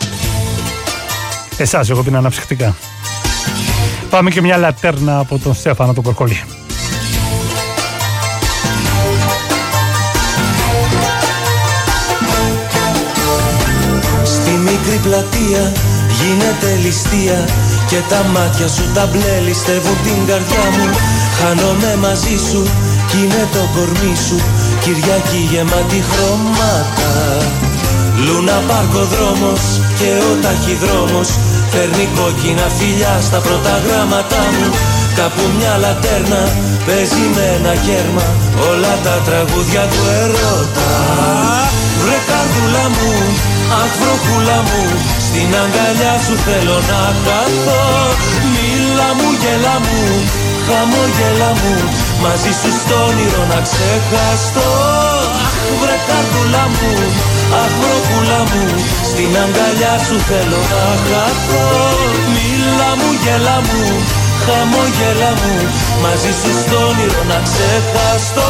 Εσάς εγώ πίνα αναψυχτικά. Πάμε και μια λατέρνα από τον Στέφανο τον Κορκολί. Στη μικρή πλατεία γίνεται ληστεία και τα μάτια σου τα μπλε ληστεύουν την καρδιά μου. Χάνομαι μαζί σου κι είναι το κορμί σου Κυριακή γεμάτη χρώματα. Λούνα πάρκο δρόμος και ο ταχυδρόμος φέρνει κόκκινα φιλιά στα πρώτα γράμματα μου. Κάπου μια λατέρνα παίζει με ένα κέρμα όλα τα τραγούδια του ερώτα. Βρε καρδούλα μου, αχ βροχούλα μου, στην αγκαλιά σου θέλω να χαθώ. Μίλα μου, γέλα μου, χαμόγελα μου, μαζί σου στο όνειρο να ξεχαστώ. Αχ βρε καρδούλα μου, αχ βροχούλα μου, στην αγκαλιά σου θέλω να χαθώ. Μίλα μου, γέλα μου, χαμόγελα μου, μαζί σου στο όνειρο να ξεχαστώ.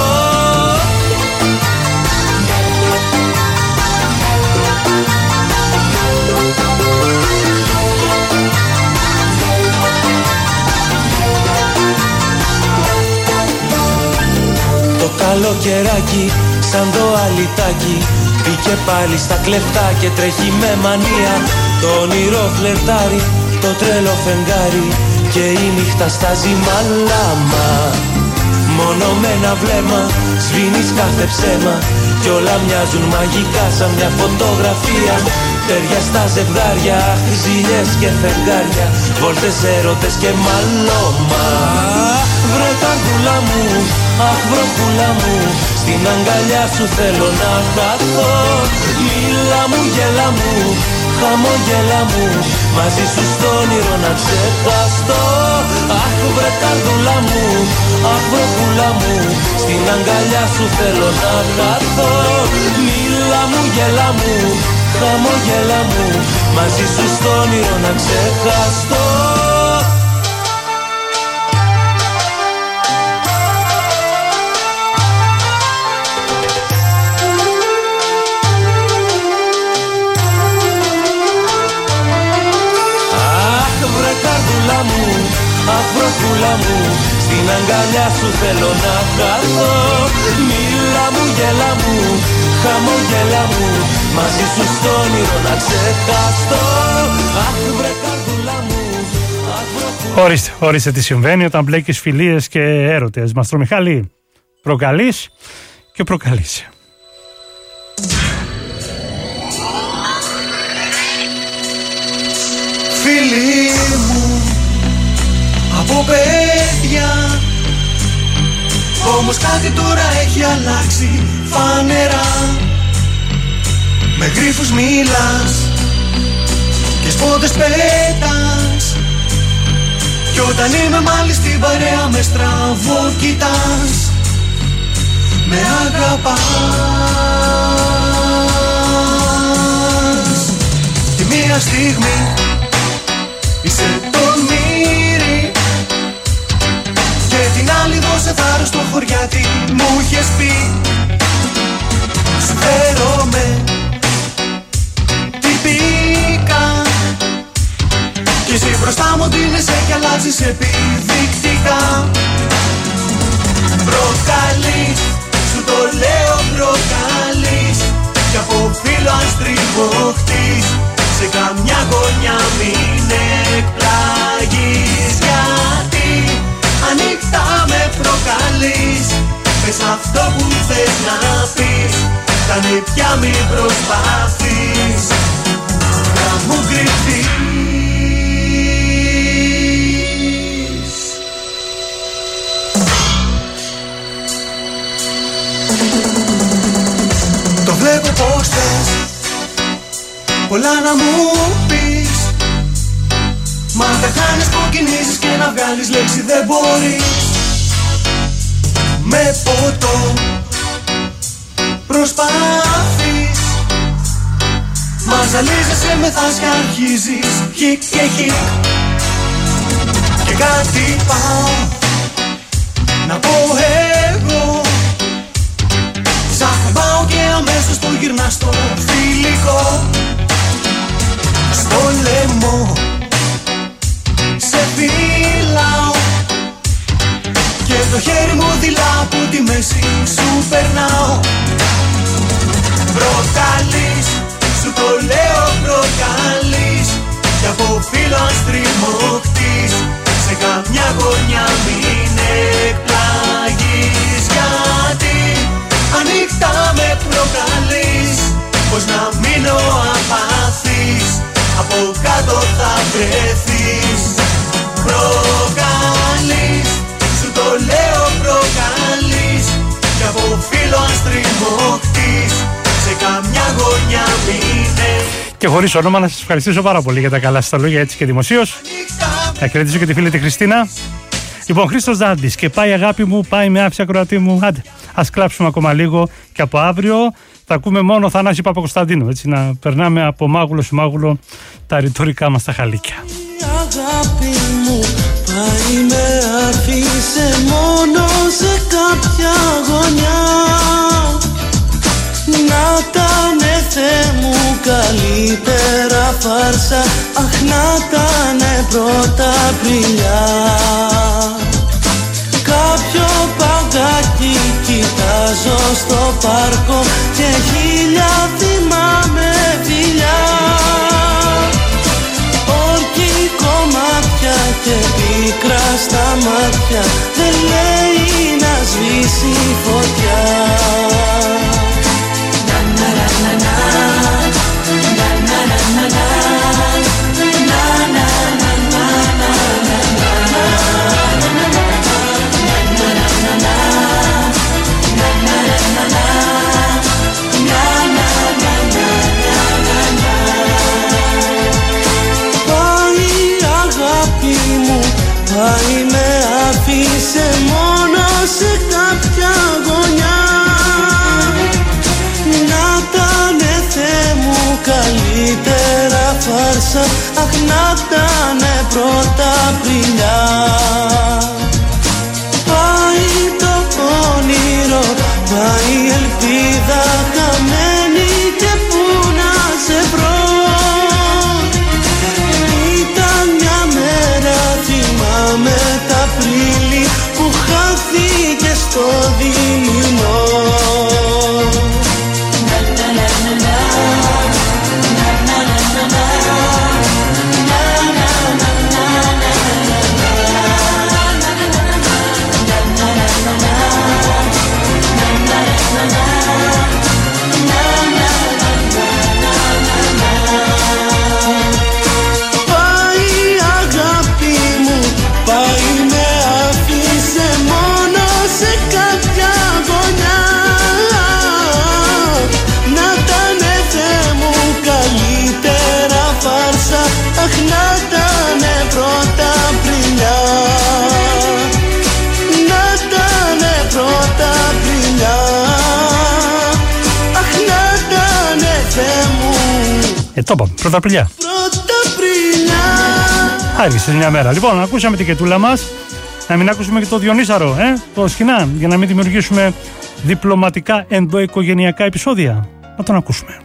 Το καλοκαιράκι σαν το αλυτάκι μπήκε πάλι στα κλεφτά και τρέχει με μανία. Το όνειρο φλερτάρει, το τρελό φεγγάρι και η νύχτα στάζει μαλάμα. Μόνο με ένα βλέμμα σβήνεις κάθε ψέμα κι όλα μοιάζουν μαγικά σαν μια φωτογραφία. Τέρια στα ζευγάρια, ζήλιες και φεγγάρια, βόλτες, έρωτες και μαλώμα. Βρε καρδούλα μου, αχ βροχούλα μου, στην αγκαλιά σου θέλω να χαθώ. Μίλα μου, γέλα μου, χαμόγελα μου, μαζί σου στο όνειρο να ξεχαστώ. Αχ βρε καρδούλα μου, αχ βροχούλα μου, στην αγκαλιά σου θέλω να χαθώ. Μίλα μου, γέλα μου, χαμόγελα μου, μαζί σου στο όνειρο να ξεχαστώ. Αχ βροχούλα μου, στην αγκαλιά σου θέλω να χαθώ. Μίλα μου, γέλα μου, χαμόγελα μου, μαζί σου στο όνειρο να ξεχαστώ. Αχ βρε καρδούλα μου, αχ βροχούλα μου. Ορίστε, ορίστε τι συμβαίνει όταν μπλέκεις φιλίες και έρωτες. Μαστρομιχάλη, προκαλείς και προκαλείς. Φίλοι μου από παιδιά, όμως κάτι τώρα έχει αλλάξει φανερά. Με γρίφους μιλάς και σπόντες πέτας κι όταν είμαι μάλιστα στην παρέα με στραβό κοιτάς. Με αγαπάς μία στιγμή είσαι το μύρι και την άλλη δώσε θάρρος στο χωριάτι. Μου είχες πει σου φέρομαι τυπικά κι εσύ μπροστά μου ντύνεσαι κι αλλάζεις επιδεικτικά. Προκαλείς, σου το λέω προκαλείς κι από φίλο αν στριβοχτείς σε καμιά γωνιά μην εκπλαγείς. Γιατί ανοιχτά με προκαλείς, πες αυτό που θες να πεις, κάνε πια μην προσπαθείς να μου κρυφτείς. Το βλέπω πως θες πολλά να μου πεις, μα δεν χάνεις που κινήσεις και να βγάλεις λέξη δεν μπορείς. Με ποτό προσπάθεις, μα ζαλίζεσαι μεθάς και αρχίζεις χικ και χικ. Και κάτι πάω να πω εγώ, σ' αγαπάω και αμέσως το γυρνάς στο φιλικό. Στο λαιμό σε φυλάω και το χέρι μου δειλά από τη μέση σου περνάω. Προκαλείς, σου το λέω προκαλείς κι από φίλο αν στριμωχτείς σε καμιά γωνιά μην εκπλαγείς. Γιατί ανοιχτά με προκαλείς, πως να μείνω απαθής, από κάτω θα βρεθείς. Προκαλείς, σου το λέω προκαλείς κι από φίλο αν στριμωχτείς σε καμιά γωνιά μείνε. Και χωρίς όνομα να σας ευχαριστήσω πάρα πολύ για τα καλά σας τα λόγια έτσι και δημοσίως. Να χαιρετήσω και τη φίλη τη Χριστίνα. Λοιπόν, Χρήστος Δάντης και πάει αγάπη μου, πάει με άφηση ακροατή μου. Άντε, ας κλάψουμε ακόμα λίγο και από αύριο θα ακούμε μόνο Θανάση Παπακοσταντίνου. Έτσι, να περνάμε από μάγουλο σε μάγουλο τα ρητορικά μας τα χαλίκια. Αγάπη μου, πάει με αφήσε μόνο σε κάποια γωνιά. Να τανε Θεέ μου καλύτερα φάρσα, αχ να τανε πρώτα πηλιά. Κάποιο παγκάκι κοιτάζω στο πάρκο και χίλια θυμάμαι φιλιά. Όρκη κομμάτια και πίκρα στα μάτια, δεν λέει να σβήσει φωτιά. Πάει με αφήσε μόνο σε κάποια γωνιά. Να τανε Θεέ μου καλύτερα φάρσα, αχ να τανε πρώτα πηλιά. Πάει το όνειρο, πάει η ελπίδα χαμένη και πού να σε βρω. Με τα Απρίλη που χάθηκε στο δειλινό. Πάει με αφήσε μόνο σε κάποια γωνιά. Ε, το είπαμε. Πρωταπριλιά. Άργησε μια μέρα. Λοιπόν, ακούσαμε την κετούλα μας. Να μην ακούσουμε και το Διονύσαρο, ε, το σκηνά, για να μην δημιουργήσουμε διπλωματικά ενδοοικογενειακά επεισόδια. Να τον ακούσουμε.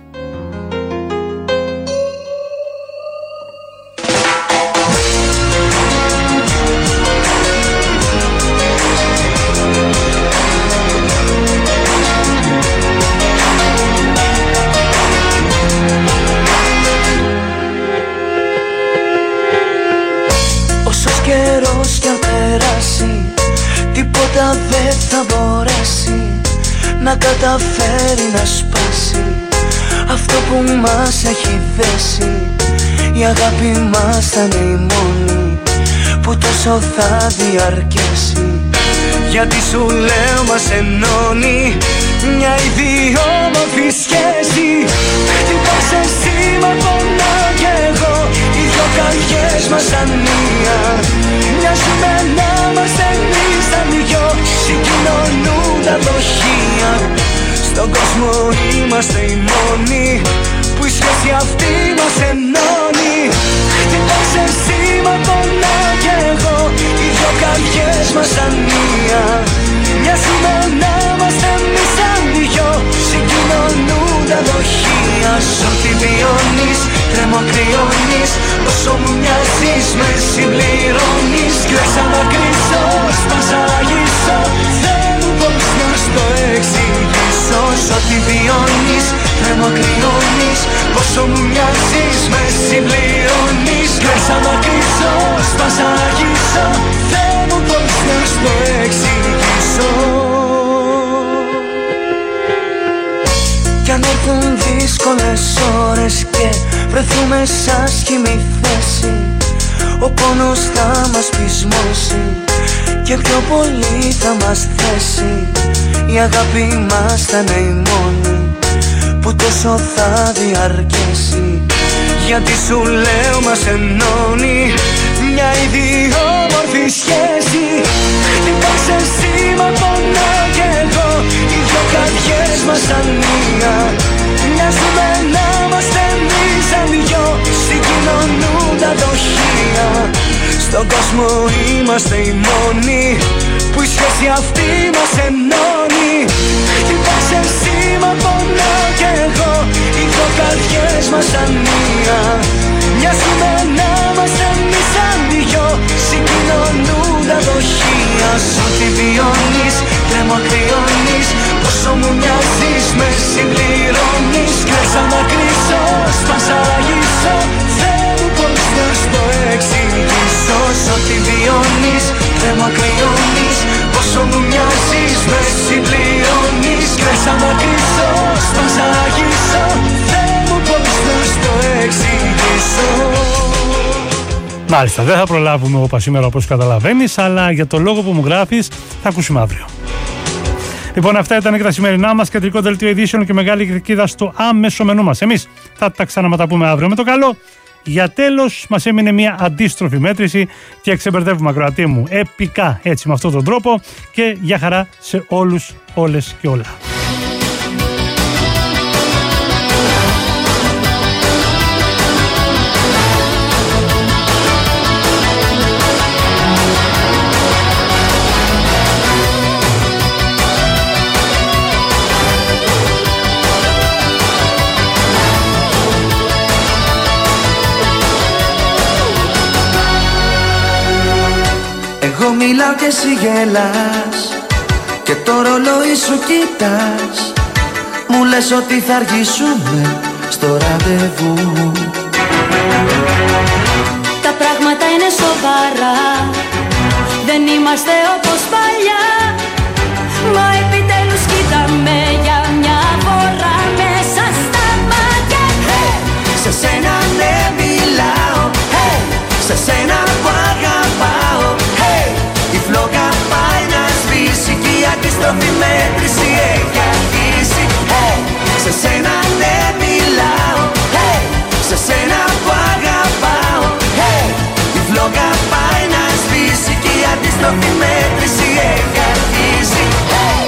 Τίποτα δεν θα μπορέσει να καταφέρει να σπάσει αυτό που μας έχει δέσει. Η αγάπη μας θα είναι η μόνη που τόσο θα διαρκέσει. Γιατί σου λέω μας ενώνει μια ιδιόμορφη σχέση. Χτυπάς εσύ μα πονάω κι εγώ, οι δυο καρδιές μας ανία. Μοιάζουμε να είμαστε εμείς τα δυο, συγκοινωνούν τα δοχεία. Στον κόσμο είμαστε οι μόνοι που η σχέση αυτή μας ενώνει. Χτυπάς εσύ μα πονάω κι εγώ, οι δυο καρδιές μας ανία. Μοιάζουμε να είμαστε εμείς σαν δυο, συγκοινωνούν τα δοχεία. Σ' ό,τι βιώνεις, τρέμω κρυώνεις, όσο μου μοιάζεις με συμπληρώνεις. Κλαίσα να κρίσω, σπάσα αγίσω, Θεέ μου πώς να στο εξηγήσω. Σ' ό,τι βιώνεις, τρέμω κρυώνεις, όσο μου μοιάζεις με συμπληρώνεις. Κλαίσα να κρίσω, σπάσα αγίσω, Θεέ μου πώς να στο εξηγήσω. Κι αν έρθουν δύσκολες ώρες και βρεθούμε σ' άσχημη θέση, ο πόνος θα μας πεισμώσει και πιο πολύ θα μας θέσει. Η αγάπη μας θα είναι η μόνη που τόσο θα διαρκέσει. Γιατί σου λέω μας ενώνει μια ιδιόμορφη σχέση. Χτυπάς εσύ μα πονάω κι εγώ, οι δυο καρδιές μας ανία. Μοιάζουμε να είμαστε εμείς σαν δυο, συγκοινωνούν τα δοχεία. Στον κόσμο είμαστε οι μόνοι που η σχέση αυτή μας ενώνει. Χτυπάς εσύ μα πονάω κι εγώ, οι δυο καρδιές μας ανία. Μοιάζουμε να είμαστε εμείς σαν δυο, συγκοινωνούν τα δοχεία. Σ' ό,τι βιώνεις, τρέμω κρυώνεις, όσο μου μοιάζεις με συμπληρώνεις. Κλαίσα να κρίσω, σπάσα αγίσω, Θεέ μου πώς να στο εξηγήσω. Σ' ό,τι βιώνεις, τρέμω κρυώνεις, όσο μου μοιάζεις με συμπληρώνεις. Κλαίσα να κρίσω, σπάσα αγίσω, Θεέ μου πώς να στο εξηγήσω. Μάλιστα, δεν θα προλάβουμε όπα σήμερα όπως καταλαβαίνεις, αλλά για το λόγο που μου γράφεις θα ακούσουμε αύριο. Λοιπόν, αυτά ήταν και τα σημερινά μας, κεντρικό δελτίο ειδήσεων και μεγάλη κριτική στο άμεσο μενού μας. Εμείς θα τα ξαναματαπούμε αύριο με το καλό. Για τέλος, μας έμεινε μια αντίστροφη μέτρηση και ξεμπερδεύουμε, ακροατή μου, επικά έτσι με αυτόν τον τρόπο, και για χαρά σε όλους, όλες και όλα. Εγώ μιλάω και εσύ γελάς και το ρολόι σου κοιτάς. Μου λες ότι θα αργήσουμε στο ραντεβού. Τα πράγματα είναι σοβαρά, δεν είμαστε όπως παλιά. Μα επιτέλους κοίταμε για μια φορά μέσα στα μάτια. Hey! Σε σένα ναι μιλάω, hey! Σε σένα που αγαπάω. Hey! Η φλόγα πάει να σβήσει και η αντίστροφη μέτρηση έχει αρχίσει. Hey! Σε σένα ναι μιλάω, hey! Σε σένα που αγαπάω. Hey! Η φλόγα πάει να σβήσει και η αντίστροφη μέτρηση έχει αρχίσει. Hey!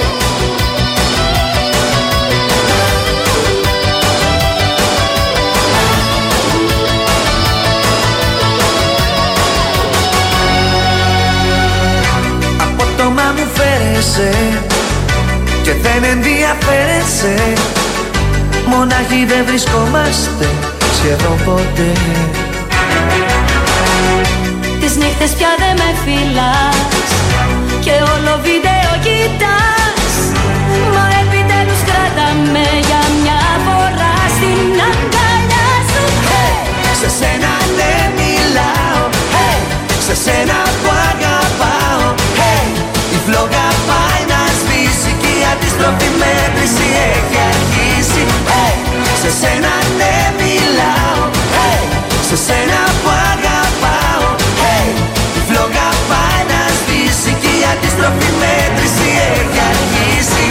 απόψε και δεν ενδιαφέρεσαι. Μονάχοι δεν βρισκόμαστε σχεδόν ποτέ. Τις νύχτες πια δεν με φυλάς και όλο βίντεο κοιτάς. Μα επιτέλους κράτα με για μια φορά στην αγκαλιά σου. Hey! Σε σένα ναι μιλάω, hey! Σε σένα που αγαπάω, hey! Η φλόγα πάει να σβήσει και η αντιστροφή μέτρηση έχει αρχίσει. Hey! Σε σένα ναι μιλάω, hey! Σε σένα που αγαπάω, hey! Η φλόγα πάει να σβήσει και η αντιστροφή μέτρηση έχει αρχίσει.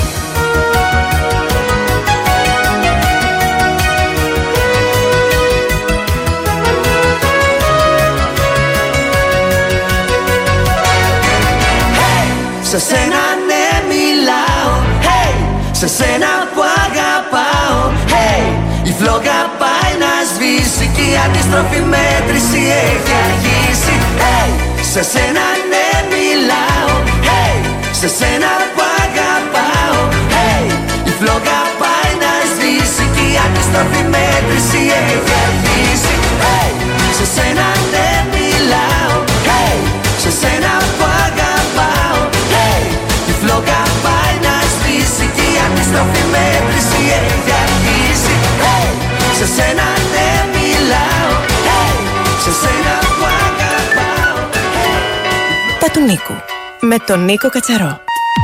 Σε σένα ναι μιλάω, hey! Σε σένα που αγαπάω, hey! Η φλόγα πάει να σβήσει και η αντίστροφη μέτρηση έχει αρχίσει. Hey! Σε σένα ναι μιλάω, hey! Σε σένα που αγαπάω, hey! Η φλόγα πάει να σβήσει και η αντίστροφη μέτρηση έχει αρχίσει. Hey! Σε σένα ναι μιλάω, hey! Σε σένα που αγαπάω, hey! Η φλόγα πάει να σβήσει και η αντίστροφη μέτρηση έχει αρχίσει. Hey! Σε σένα ναι μιλάω, hey! Σε σένα που αγαπάω, hey! Τα του Νίκου με τον Νίκο Κατσαρό.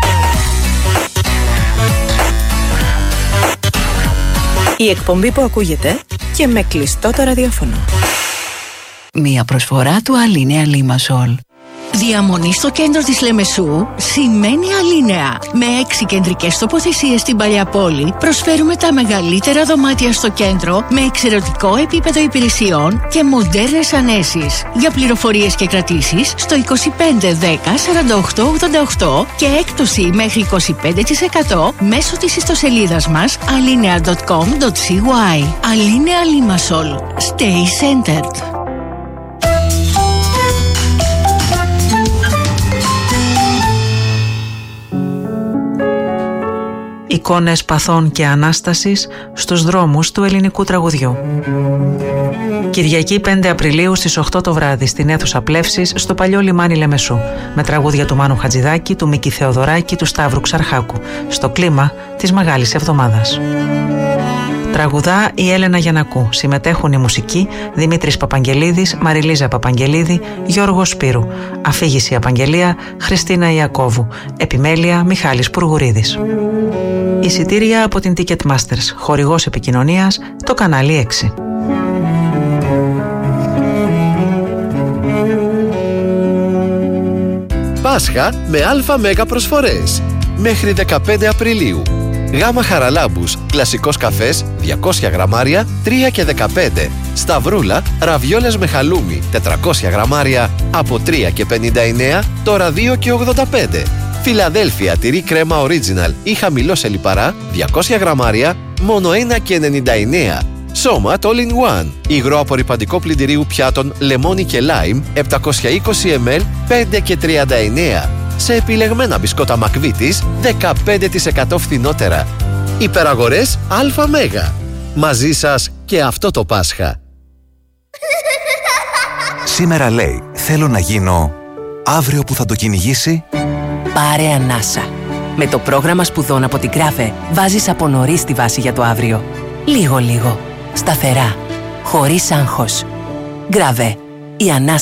Η εκπομπή που ακούγεται και με κλειστό το ραδιόφωνο. Μία προσφορά του Αλίνεα Λίμασολ. Διαμονή στο κέντρο της Λεμεσού σημαίνει Αλίνεα. Με έξι κεντρικές τοποθεσίες στην Παλιά Πόλη προσφέρουμε τα μεγαλύτερα δωμάτια στο κέντρο με εξαιρετικό επίπεδο υπηρεσιών και μοντέρνες ανέσεις. Για πληροφορίες και κρατήσεις στο είκοσι πέντε δέκα σαράντα οκτώ ογδόντα οκτώ και έκπτωση μέχρι είκοσι πέντε τοις εκατό μέσω της ιστοσελίδας μας alinea τελεία com τελεία cy. Αλίνεα Λίμασολ. Stay centered. Εικόνες παθών και ανάστασης στους δρόμους του ελληνικού τραγουδιού. Κυριακή πέντε Απριλίου στις οκτώ το βράδυ στην αίθουσα Πλεύσης στο παλιό λιμάνι Λεμεσού, με τραγούδια του Μάνου Χατζηδάκη, του Μίκη Θεοδωράκη, του Σταύρου Ξαρχάκου, στο κλίμα της Μεγάλης Εβδομάδας. Τραγουδά η Έλενα Γιαννακού. Συμμετέχουν οι μουσικοί Δημήτρης Παπαγγελίδης, Μαριλίζα Παπαγγελίδη, Γιώργος Σπύρου. Αφήγηση Απαγγελία, Χριστίνα Ιακώβου. Επιμέλεια Μιχάλης Πουργουρίδης. Εισιτήρια από την Ticketmasters. Χορηγός επικοινωνίας το κανάλι έξι. Πάσχα με αλφα μέγα προσφορές. Μέχρι δεκαπέντε Απριλίου. Γάμα Χαραλάμπους, κλασικός καφές, διακόσια γραμμάρια, τρία και δεκαπέντε. Σταυρούλα, ραβιόλες με χαλούμι, τετρακόσια γραμμάρια, από τρία και πενήντα εννέα, τώρα δύο και ογδόντα πέντε. Φιλαδέλφια, τυρί κρέμα original ή χαμηλό σε λιπαρά, διακόσια γραμμάρια, μόνο ένα και ενενήντα εννέα. Σώματ all in one. Υγρό απορρυπαντικό πλυντηρίου πιάτων λεμόνι και λάιμ, επτακόσια είκοσι μιλιλίτρα, πέντε και τριάντα εννέα. Σε επιλεγμένα μπισκότα Μακβίτης, δεκαπέντε τοις εκατό φθηνότερα. Υπεραγορές Αλφα Μέγα. Μαζί σας και αυτό το Πάσχα. Σήμερα λέει, θέλω να γίνω, αύριο που θα το κυνηγήσει. Πάρε ανάσα. Με το πρόγραμμα σπουδών από την Γκράβε βάζεις από νωρίς τη βάση για το αύριο. Λίγο-λίγο. Σταθερά. Χωρίς άγχος. Γκράβε. Η ανάσα